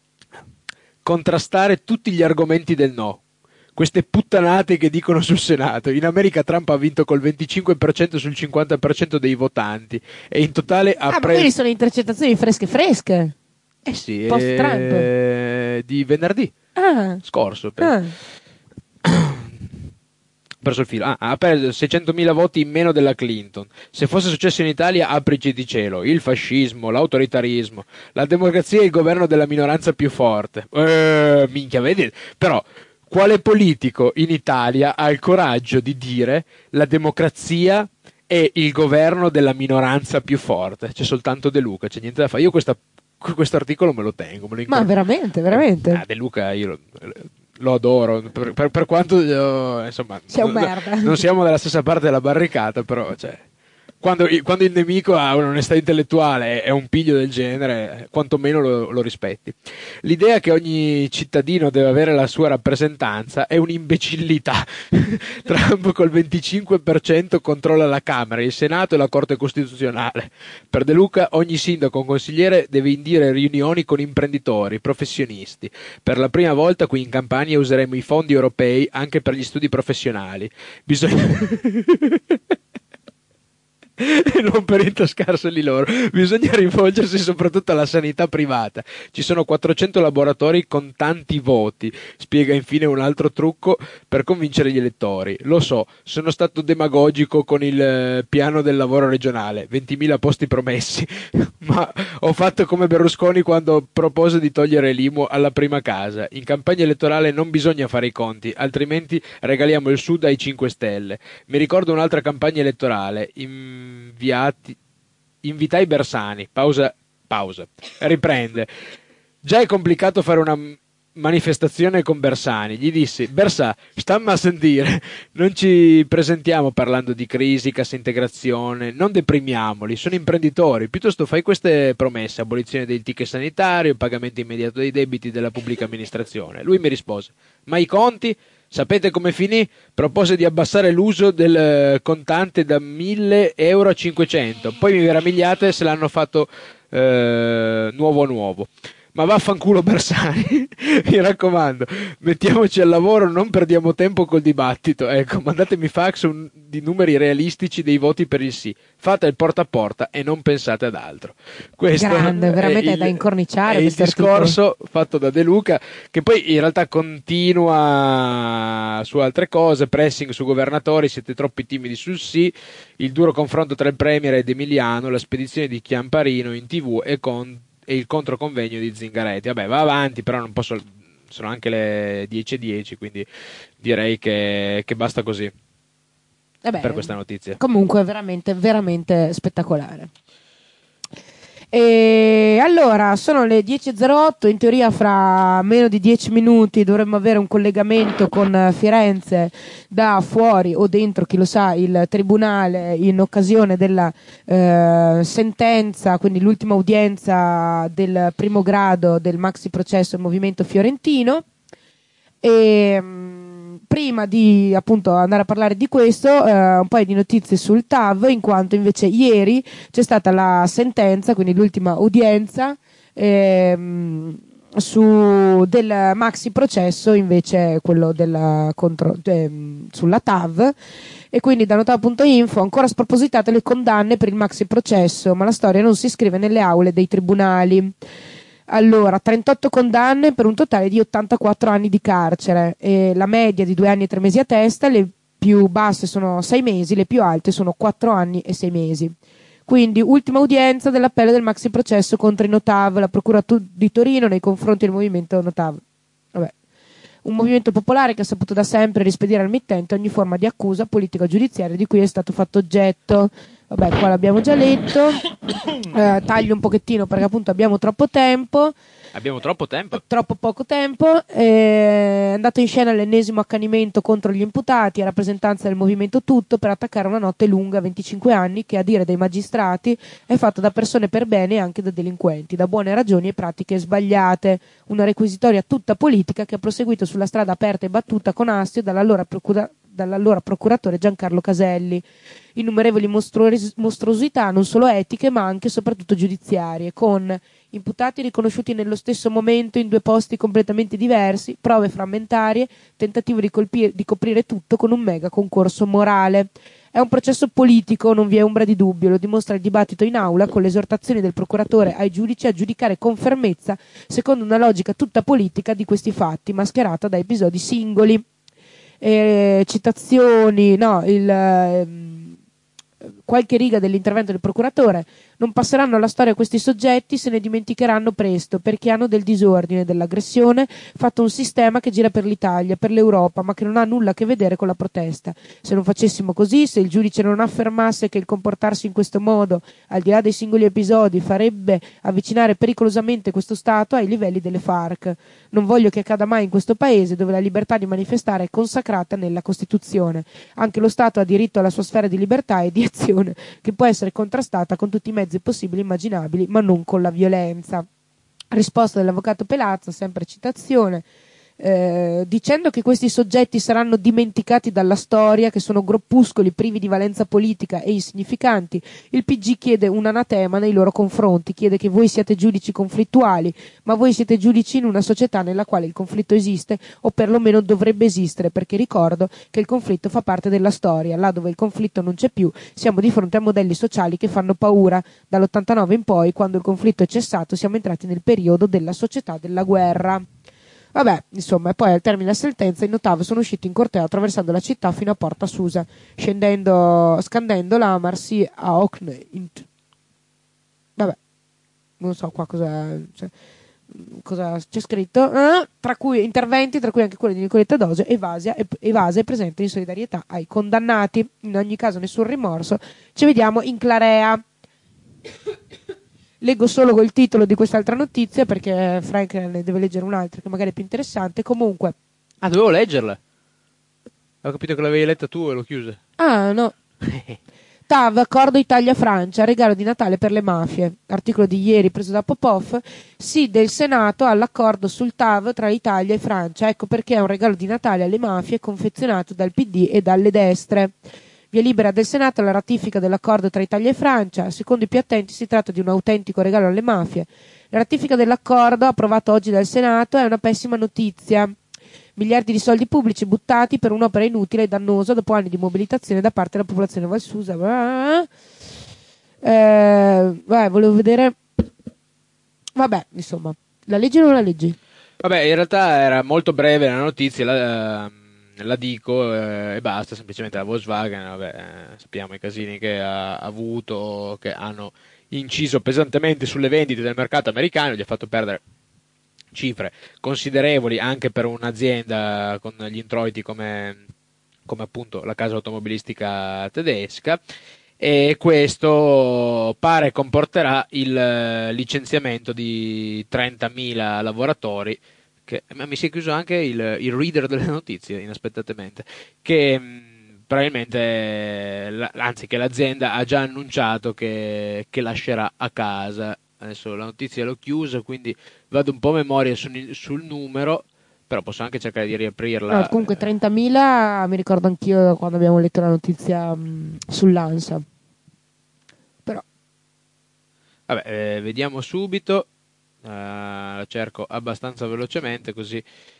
contrastare tutti gli argomenti del no. Queste puttanate che dicono sul Senato. In America Trump ha vinto col 25% sul 50% dei votanti e in totale ha preso... quindi sono intercettazioni fresche. Eh sì, post-Trump. Di venerdì scorso. perso il filo. Ha perso 600.000 voti in meno della Clinton. Se fosse successo in Italia, aprici di cielo. Il fascismo, l'autoritarismo, la democrazia è il governo della minoranza più forte. Minchia, vedi? Però, quale politico in Italia ha il coraggio di dire la democrazia è il governo della minoranza più forte? C'è soltanto De Luca, c'è niente da fare. Io questo articolo me lo tengo. Ma veramente, veramente? De Luca io lo adoro, per quanto insomma sei un merda. Non siamo dalla stessa parte della barricata, però cioè, quando il nemico ha un'onestà intellettuale e un piglio del genere, quantomeno lo rispetti. L'idea che ogni cittadino deve avere la sua rappresentanza è un'imbecillità. Trump col 25% controlla la Camera, il Senato e la Corte Costituzionale. Per De Luca ogni sindaco o consigliere deve indire riunioni con imprenditori, professionisti. Per la prima volta qui in Campania useremo i fondi europei anche per gli studi professionali. Non per intascarseli loro, bisogna rivolgersi soprattutto alla sanità privata. Ci sono 400 laboratori con tanti voti. Spiega infine un altro trucco per convincere gli elettori. Lo so, sono stato demagogico con il piano del lavoro regionale, 20.000 posti promessi, ma ho fatto come Berlusconi quando propose di togliere l'IMU alla prima casa. In campagna elettorale non bisogna fare i conti, altrimenti regaliamo il Sud ai 5 Stelle. Mi ricordo un'altra campagna elettorale. Invitai Bersani, pausa, riprende. Già è complicato fare una manifestazione con Bersani. Gli dissi: Bersà, stammi a sentire, non ci presentiamo parlando di crisi, cassa integrazione, non deprimiamoli, sono imprenditori, piuttosto fai queste promesse: abolizione del ticket sanitario, pagamento immediato dei debiti della pubblica amministrazione. Lui mi rispose: ma i conti? Sapete come finì? Propose di abbassare l'uso del contante da 1.000 euro a 500. Poi mi meravigliate se l'hanno fatto nuovo. Ma vaffanculo Bersani, mi raccomando, mettiamoci al lavoro, non perdiamo tempo col dibattito. Ecco, mandatemi fax di numeri realistici dei voti per il sì. Fate il porta a porta e non pensate ad altro. Questo grande, veramente è da incorniciare. È il discorso fatto da De Luca, che poi in realtà continua su altre cose, pressing su governatori, siete troppi timidi sul sì, il duro confronto tra il Premier ed Emiliano, la spedizione di Chiamparino in TV e il controconvegno di Zingaretti. Vabbè, va avanti, però non posso, sono anche le 10:10, quindi direi che basta così. Per questa notizia. Comunque veramente, veramente spettacolare. E allora, sono le 10:08, in teoria fra meno di 10 minuti dovremmo avere un collegamento con Firenze da fuori o dentro, chi lo sa, il tribunale in occasione della sentenza, quindi l'ultima udienza del primo grado del maxi processo del movimento fiorentino. E prima di appunto andare a parlare di questo, un paio di notizie sul TAV, in quanto invece ieri c'è stata la sentenza, quindi l'ultima udienza del maxi processo, invece quello sulla TAV, e quindi da notava.info ancora spropositate le condanne per il maxi processo, ma la storia non si scrive nelle aule dei tribunali. Allora, 38 condanne per un totale di 84 anni di carcere, e la media di 2 anni e 3 mesi a testa, le più basse sono 6 mesi, le più alte sono 4 anni e 6 mesi. Quindi, ultima udienza dell'appello del maxi processo contro i Notav, la procura di Torino nei confronti del movimento Notav. Vabbè. Un movimento popolare che ha saputo da sempre rispedire al mittente ogni forma di accusa politica o giudiziaria di cui è stato fatto oggetto. Vabbè, qua l'abbiamo già letto. Taglio un pochettino perché appunto abbiamo troppo tempo. Abbiamo troppo tempo? Troppo poco tempo. È andato in scena l'ennesimo accanimento contro gli imputati a rappresentanza del movimento tutto per attaccare una notte lunga, 25 anni, che a dire dei magistrati è fatta da persone per bene e anche da delinquenti, da buone ragioni e pratiche sbagliate. Una requisitoria tutta politica che ha proseguito sulla strada aperta e battuta con astio dall'allora procuratore Giancarlo Caselli. Innumerevoli mostruosità non solo etiche ma anche e soprattutto giudiziarie, con imputati riconosciuti nello stesso momento in 2 posti completamente diversi, prove frammentarie, tentativo di coprire tutto con un mega concorso morale. È un processo politico, non vi è ombra di dubbio, lo dimostra il dibattito in aula con le esortazioni del procuratore ai giudici a giudicare con fermezza secondo una logica tutta politica di questi fatti, mascherata da episodi singoli. citazioni, no, qualche riga dell'intervento del procuratore. Non passeranno alla storia questi soggetti, se ne dimenticheranno presto, perché hanno del disordine, dell'aggressione, fatto un sistema che gira per l'Italia, per l'Europa, ma che non ha nulla a che vedere con la protesta. Se non facessimo così, se il giudice non affermasse che il comportarsi in questo modo, al di là dei singoli episodi, farebbe avvicinare pericolosamente questo Stato ai livelli delle FARC. Non voglio che accada mai in questo paese, dove la libertà di manifestare è consacrata nella Costituzione. Anche lo Stato ha diritto alla sua sfera di libertà e di azione, che può essere contrastata con tutti i mezzi possibili e immaginabili, ma non con la violenza. Risposta dell'avvocato Pelazza, sempre citazione, dicendo che questi soggetti saranno dimenticati dalla storia, che sono gruppuscoli privi di valenza politica e insignificanti, il PG chiede un anatema nei loro confronti, chiede che voi siate giudici conflittuali, ma voi siete giudici in una società nella quale il conflitto esiste, o perlomeno dovrebbe esistere, perché ricordo che il conflitto fa parte della storia. Là dove il conflitto non c'è più, siamo di fronte a modelli sociali che fanno paura. Dall'89 in poi, quando il conflitto è cessato, siamo entrati nel periodo della società della guerra. Vabbè, insomma, e poi al termine della sentenza i notavi sono usciti in corteo attraversando la città fino a Porta Susa, scandendo l'amarsi a Okneint. Vabbè, non so qua cosa c'è scritto, tra cui interventi, tra cui anche quelli di Nicoletta Doge, Evasa è presente in solidarietà ai condannati. In ogni caso nessun rimorso, ci vediamo in Clarea. Leggo solo col titolo di quest'altra notizia perché Frank ne deve leggere un'altra che magari è più interessante. Comunque, dovevo leggerla. Ho capito che l'avevi letta tu e l'ho chiusa. No. TAV, accordo Italia-Francia, regalo di Natale per le mafie. Articolo di ieri preso da Popov. Sì del Senato all'accordo sul TAV tra Italia e Francia. Ecco perché è un regalo di Natale alle mafie confezionato dal PD e dalle destre. Via libera del Senato alla ratifica dell'accordo tra Italia e Francia. Secondo i più attenti si tratta di un autentico regalo alle mafie. La ratifica dell'accordo, approvato oggi dal Senato, è una pessima notizia. Miliardi di soldi pubblici buttati per un'opera inutile e dannosa dopo anni di mobilitazione da parte della popolazione valsusa. Volevo vedere. Vabbè, insomma, la leggi o non la leggi? Vabbè, in realtà era molto breve la notizia, la dico e basta. Semplicemente la Volkswagen, sappiamo i casini che ha avuto, che hanno inciso pesantemente sulle vendite del mercato americano, gli ha fatto perdere cifre considerevoli anche per un'azienda con gli introiti come appunto la casa automobilistica tedesca, e questo pare comporterà il licenziamento di 30.000 lavoratori. Mi si è chiuso anche il reader delle notizie inaspettatamente, che probabilmente, anzi che l'azienda ha già annunciato che lascerà a casa. Adesso la notizia l'ho chiusa, quindi vado un po' a memoria sul numero, però posso anche cercare di riaprirla. No, comunque 30.000 mi ricordo anch'io quando abbiamo letto la notizia sull'ANSA. Però vabbè, vediamo subito. La cerco abbastanza velocemente, così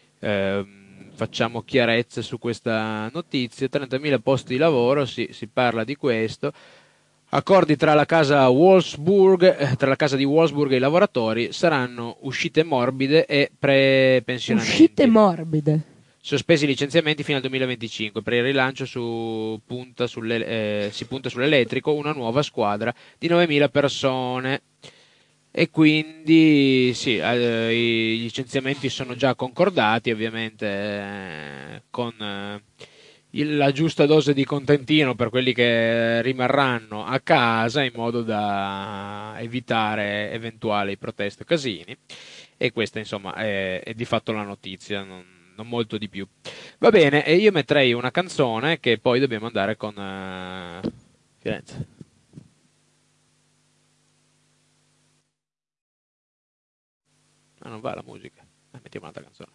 facciamo chiarezza su questa notizia. 30.000 posti di lavoro, sì, si parla di questo. Accordi tra la casa di Wolfsburg e i lavoratori, saranno uscite morbide e prepensionamenti. Uscite morbide. Sospesi i licenziamenti fino al 2025. Per il rilancio si punta sull'elettrico, una nuova squadra di 9.000 persone. E quindi sì, i licenziamenti sono già concordati, ovviamente con la giusta dose di contentino per quelli che rimarranno a casa, in modo da evitare eventuali proteste o casini. E questa insomma è di fatto la notizia, non molto di più. Va bene, e io metterei una canzone che poi dobbiamo andare con Firenze. Non va la musica, mettiamo un'altra canzone.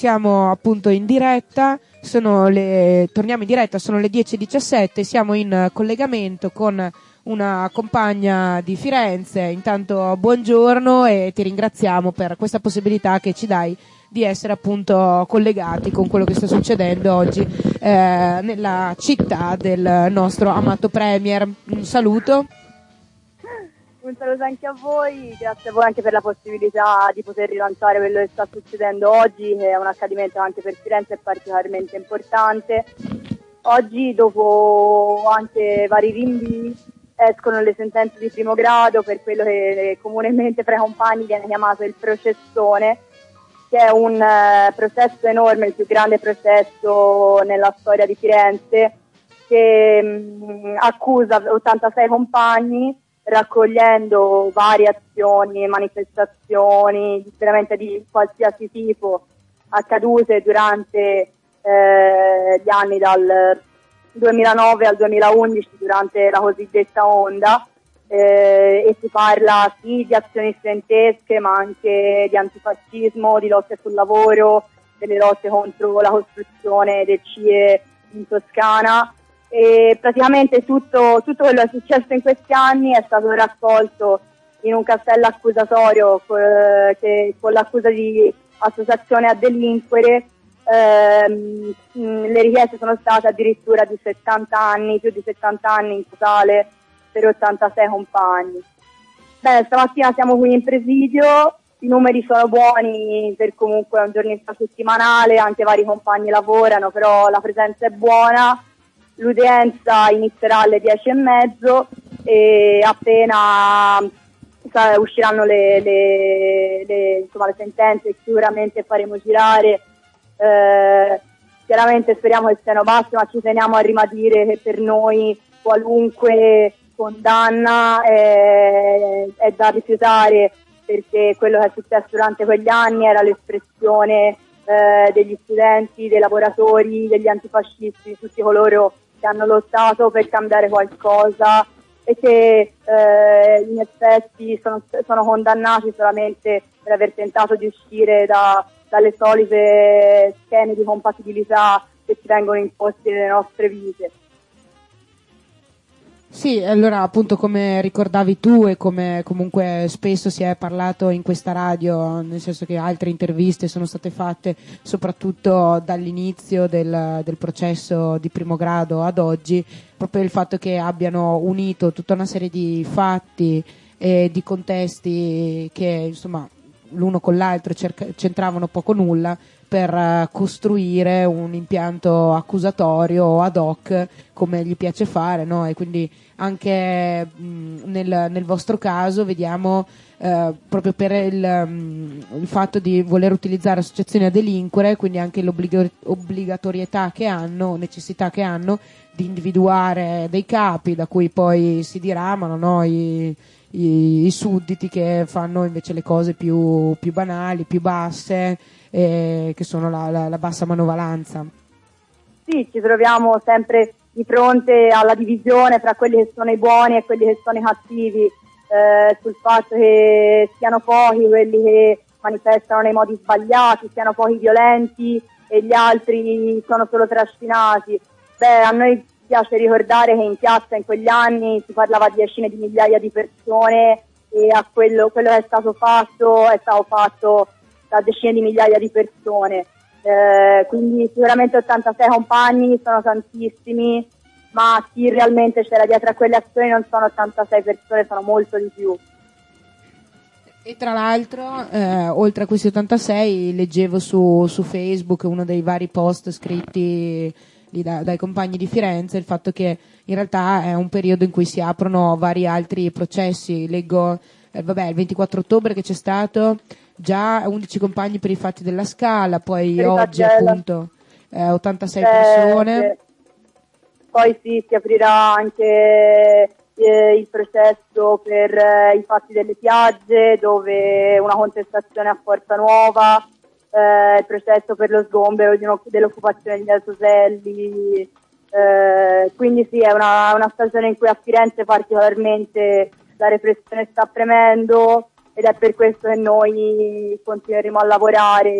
siamo appunto in diretta, torniamo in diretta, sono le 10:17, siamo in collegamento con una compagna di Firenze. Intanto buongiorno e ti ringraziamo per questa possibilità che ci dai di essere appunto collegati con quello che sta succedendo oggi nella città del nostro amato Premier. Un saluto. Un saluto anche a voi, grazie a voi anche per la possibilità di poter rilanciare quello che sta succedendo oggi, che è un accadimento anche per Firenze particolarmente importante. Oggi, dopo anche vari rinvii, escono le sentenze di primo grado per quello che comunemente fra i compagni viene chiamato il processone, che è un processo enorme, il più grande processo nella storia di Firenze, che accusa 86 compagni, raccogliendo varie azioni e manifestazioni veramente di qualsiasi tipo accadute durante gli anni dal 2009 al 2011, durante la cosiddetta onda, e si parla sì di azioni studentesche, ma anche di antifascismo, di lotte sul lavoro, delle lotte contro la costruzione del CIE in Toscana. E praticamente tutto quello che è successo in questi anni è stato raccolto in un castello accusatorio che con l'accusa di associazione a delinquere. Le richieste sono state addirittura di 70 anni, più di 70 anni in totale per 86 compagni. Bene, stamattina siamo qui in presidio, i numeri sono buoni per comunque un giornista settimanale, anche vari compagni lavorano, però la presenza è buona. L'udienza inizierà alle 10:30 e appena usciranno le sentenze, sicuramente faremo girare. Chiaramente speriamo che siano basse, ma ci teniamo a ribadire che per noi qualunque condanna è da rifiutare, perché quello che è successo durante quegli anni era l'espressione degli studenti, dei lavoratori, degli antifascisti, di tutti coloro che hanno lottato per cambiare qualcosa e che in effetti sono condannati solamente per aver tentato di uscire dalle solite scheme di compatibilità che ci vengono imposte nelle nostre vite. Sì, allora appunto come ricordavi tu e come comunque spesso si è parlato in questa radio, nel senso che altre interviste sono state fatte soprattutto dall'inizio del processo di primo grado ad oggi, proprio il fatto che abbiano unito tutta una serie di fatti e di contesti che insomma l'uno con l'altro c'entravano poco o nulla per costruire un impianto accusatorio ad hoc come gli piace fare, no? E quindi anche nel vostro caso vediamo proprio per il fatto di voler utilizzare associazioni a delinquere, quindi anche l'obbligatorietà che hanno, necessità che hanno di individuare dei capi da cui poi si diramano, no? I sudditi che fanno invece le cose più banali, più basse, che sono la bassa manovalanza. Sì, ci troviamo sempre di fronte alla divisione fra quelli che sono i buoni e quelli che sono i cattivi, sul fatto che siano pochi quelli che manifestano nei modi sbagliati, siano pochi violenti e gli altri sono solo trascinati. A noi piace ricordare che in piazza in quegli anni si parlava di decine di migliaia di persone e a quello che è stato fatto da decine di migliaia di persone. Quindi sicuramente 86 compagni sono tantissimi, ma chi realmente c'era dietro a quelle azioni non sono 86 persone, sono molto di più. E tra l'altro, oltre a questi 86, leggevo su Facebook uno dei vari post scritti lì dai compagni di Firenze, il fatto che in realtà è un periodo in cui si aprono vari altri processi. Leggo il 24 ottobre che c'è stato già 11 compagni per i fatti della Scala, poi per oggi appunto 86 persone. Poi si aprirà anche il processo per i fatti delle piagge, dove una contestazione a Forza Nuova, il processo per lo sgombero dell'occupazione degli autoselli. Quindi sì, è una stagione in cui a Firenze particolarmente la repressione sta premendo, ed è per questo che noi continueremo a lavorare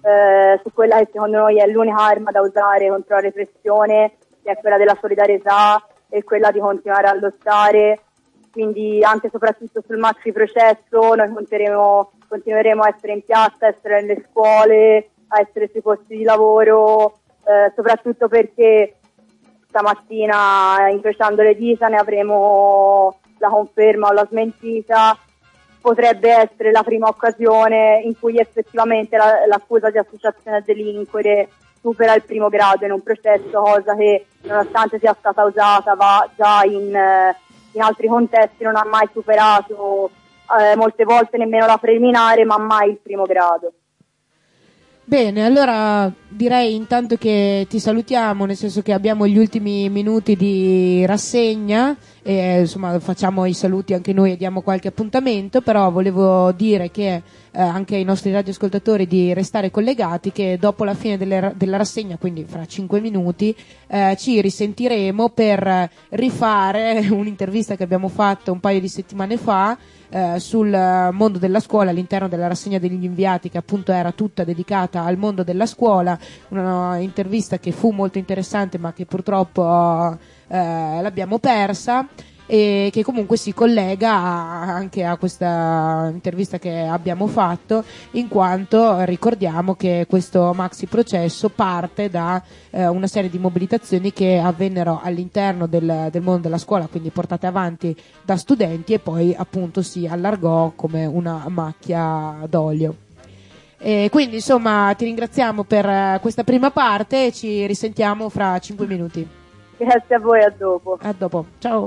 su quella che secondo noi è l'unica arma da usare contro la repressione, che è quella della solidarietà e quella di continuare a lottare. Quindi anche e soprattutto sul maxi processo noi continueremo a essere in piazza, a essere nelle scuole, a essere sui posti di lavoro, soprattutto perché stamattina, incrociando le dita, ne avremo la conferma o la smentita. Potrebbe essere la prima occasione in cui effettivamente l'accusa di associazione a delinquere supera il primo grado in un processo, cosa che nonostante sia stata usata va già in altri contesti, non ha mai superato molte volte nemmeno la preliminare, ma mai il primo grado. Bene, allora direi intanto che ti salutiamo, nel senso che abbiamo gli ultimi minuti di rassegna e insomma facciamo i saluti anche noi e diamo qualche appuntamento, però volevo dire che anche ai nostri radioascoltatori di restare collegati, che dopo la fine della rassegna, quindi fra 5 minuti, ci risentiremo per rifare un'intervista che abbiamo fatto un paio di settimane fa sul mondo della scuola all'interno della rassegna degli inviati, che appunto era tutta dedicata al mondo della scuola, una intervista che fu molto interessante ma che purtroppo l'abbiamo persa, e che comunque si collega anche a questa intervista che abbiamo fatto, in quanto ricordiamo che questo maxi processo parte da una serie di mobilitazioni che avvennero all'interno del mondo della scuola, quindi portate avanti da studenti, e poi appunto si allargò come una macchia d'olio. E quindi insomma ti ringraziamo per questa prima parte e ci risentiamo fra 5 minuti. Grazie a voi, a dopo. A dopo, ciao.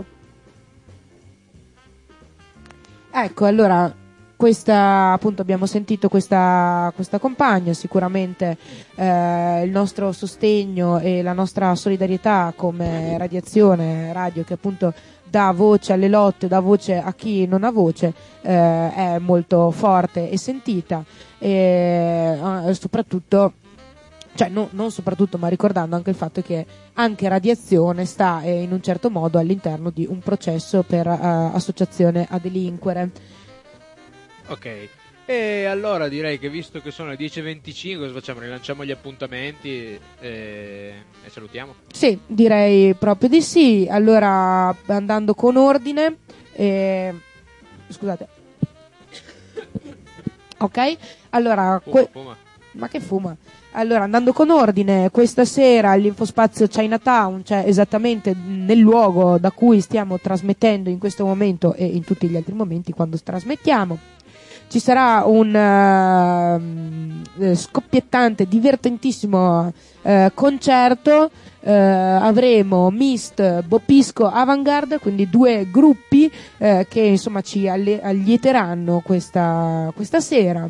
Ecco, allora, questa appunto abbiamo sentito questa compagna, sicuramente il nostro sostegno e la nostra solidarietà come Radiazione Radio, che appunto dà voce alle lotte, dà voce a chi non ha voce, è molto forte e sentita, e soprattutto, cioè non soprattutto, ma ricordando anche il fatto che anche Radiazione sta in un certo modo all'interno di un processo per associazione a delinquere. Ok, e allora direi che visto che sono le 10:25, cosa facciamo? Rilanciamo gli appuntamenti e salutiamo? Sì, direi proprio di sì. Allora, andando con ordine, scusate. Ok, allora Fuma. Ma che fuma? Allora, andando con ordine, questa sera all'Infospazio Chinatown, cioè esattamente nel luogo da cui stiamo trasmettendo in questo momento e in tutti gli altri momenti quando trasmettiamo, ci sarà un scoppiettante, divertentissimo concerto. Avremo Mist, Bopisco, Avantgarde, quindi due gruppi che insomma ci allieteranno questa sera.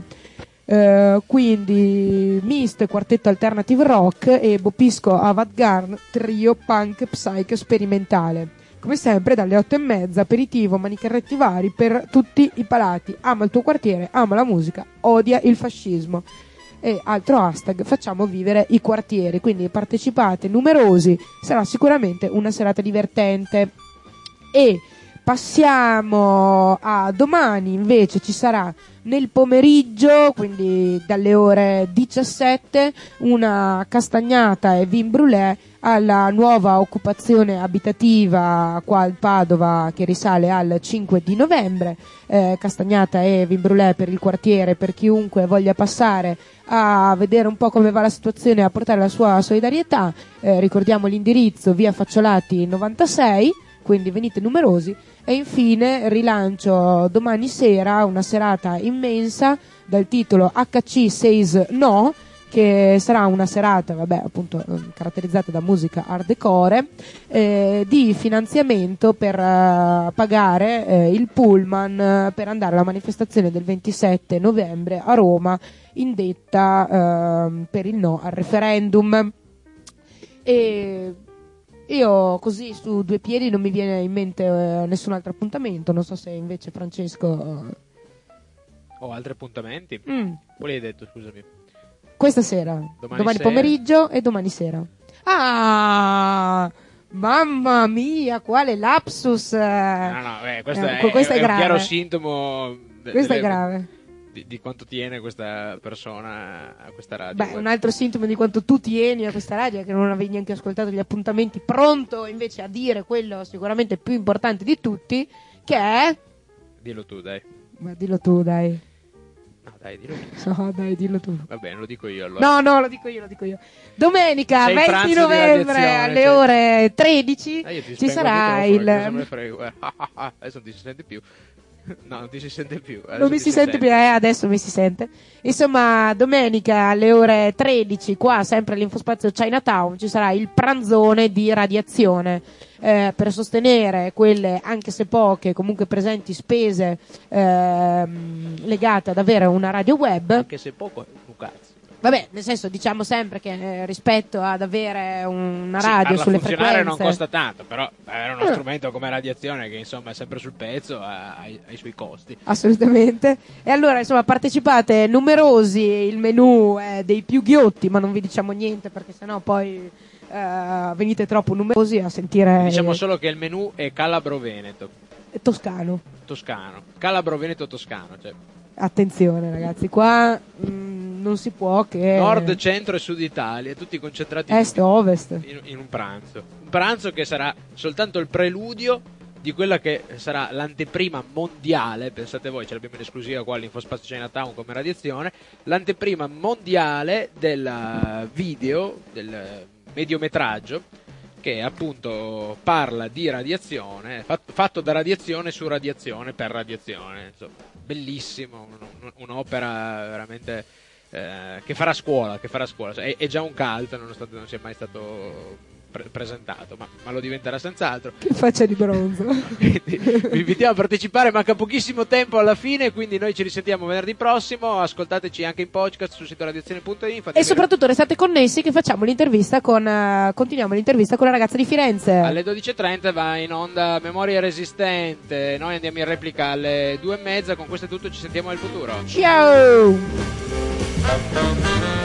Quindi Mist, quartetto alternative rock, e Bopisco Avantgarde, trio punk psycho sperimentale. Come sempre dalle 8:30, aperitivo, manicaretti vari per tutti i palati. Ama il tuo quartiere, ama la musica, odia il fascismo. E altro hashtag, facciamo vivere i quartieri. Quindi partecipate numerosi, sarà sicuramente una serata divertente. E passiamo a domani, invece ci sarà nel pomeriggio, quindi dalle ore 17, una castagnata e vin brûlé alla nuova occupazione abitativa qua al Padova, che risale al 5 di novembre. Castagnata e vin brûlé per il quartiere, per chiunque voglia passare a vedere un po' come va la situazione e a portare la sua solidarietà. Ricordiamo l'indirizzo: via Facciolati 96, quindi venite numerosi. E infine rilancio domani sera una serata immensa dal titolo HC Says No, che sarà una serata, appunto caratterizzata da musica hardcore, di finanziamento per pagare il pullman per andare alla manifestazione del 27 novembre a Roma, indetta per il no al referendum. E io così su due piedi non mi viene in mente nessun altro appuntamento. Non so se invece Francesco altri appuntamenti? Quali hai detto, scusami? Questa sera, domani pomeriggio e domani sera. Ah, mamma mia, quale lapsus! No, questo è grave. un chiaro sintomo Questo è grave. di quanto tiene questa persona a questa radio. Beh, un altro sintomo di quanto tu tieni a questa radio è che non avevi neanche ascoltato gli appuntamenti, pronto invece a dire quello sicuramente più importante di tutti, che è... Dillo tu, dai. Ma dillo tu, dai. No, dai, dillo tu. No, dai, dillo tu. Va bene, lo dico io allora. No, lo dico io. Domenica C'è il 20 pranzo di novembre radiazione, alle cioè. ore 13 Io ti ci spengo sarà il microfono, il... cosa me ne frego. Adesso non ti si sente più. No, non ti si sente più. Adesso Non mi ti si sente più, adesso mi si sente. Insomma, domenica alle ore 13, qua sempre all'Infospazio Chinatown, ci sarà il pranzone di radiazione per sostenere quelle, anche se poche, comunque presenti spese legate ad avere una radio web. Anche se poco, un cazzo. Vabbè, nel senso, diciamo sempre che rispetto ad avere una Sì, radio farla sulle funzionare frequenze non costa tanto, però avere uno strumento come radiazione che insomma è sempre sul pezzo ha i suoi costi. assolutamente. E allora, insomma, partecipate numerosi, il menù è dei più ghiotti, ma non vi diciamo niente perché sennò poi venite troppo numerosi a sentire Diciamo solo che il menù è calabro-veneto, toscano. toscano, calabro-veneto-toscano, cioè Attenzione ragazzi, qua non si può che nord, centro e sud Italia, tutti concentrati est, ovest. in un pranzo. Un pranzo che sarà soltanto il preludio di quella che sarà l'anteprima mondiale, pensate voi, ce l'abbiamo in esclusiva qua all'Infospazio Chinatown come radiazione, l'anteprima mondiale del video, del mediometraggio, che appunto parla di radiazione, fatto da radiazione su radiazione per radiazione, insomma, bellissimo, un'opera veramente che farà scuola, è già un cult nonostante non sia mai stato presentato, ma lo diventerà senz'altro. Che faccia di bronzo. Quindi vi invitiamo a partecipare, manca pochissimo tempo alla fine, quindi noi ci risentiamo venerdì prossimo, ascoltateci anche in podcast sul sito radiazione.info E soprattutto restate connessi che facciamo l'intervista continuiamo l'intervista con la ragazza di Firenze. alle 12.30 va in onda Memoria Resistente, noi andiamo in replica alle 2:30. Con questo è tutto, ci sentiamo nel futuro. Ciao!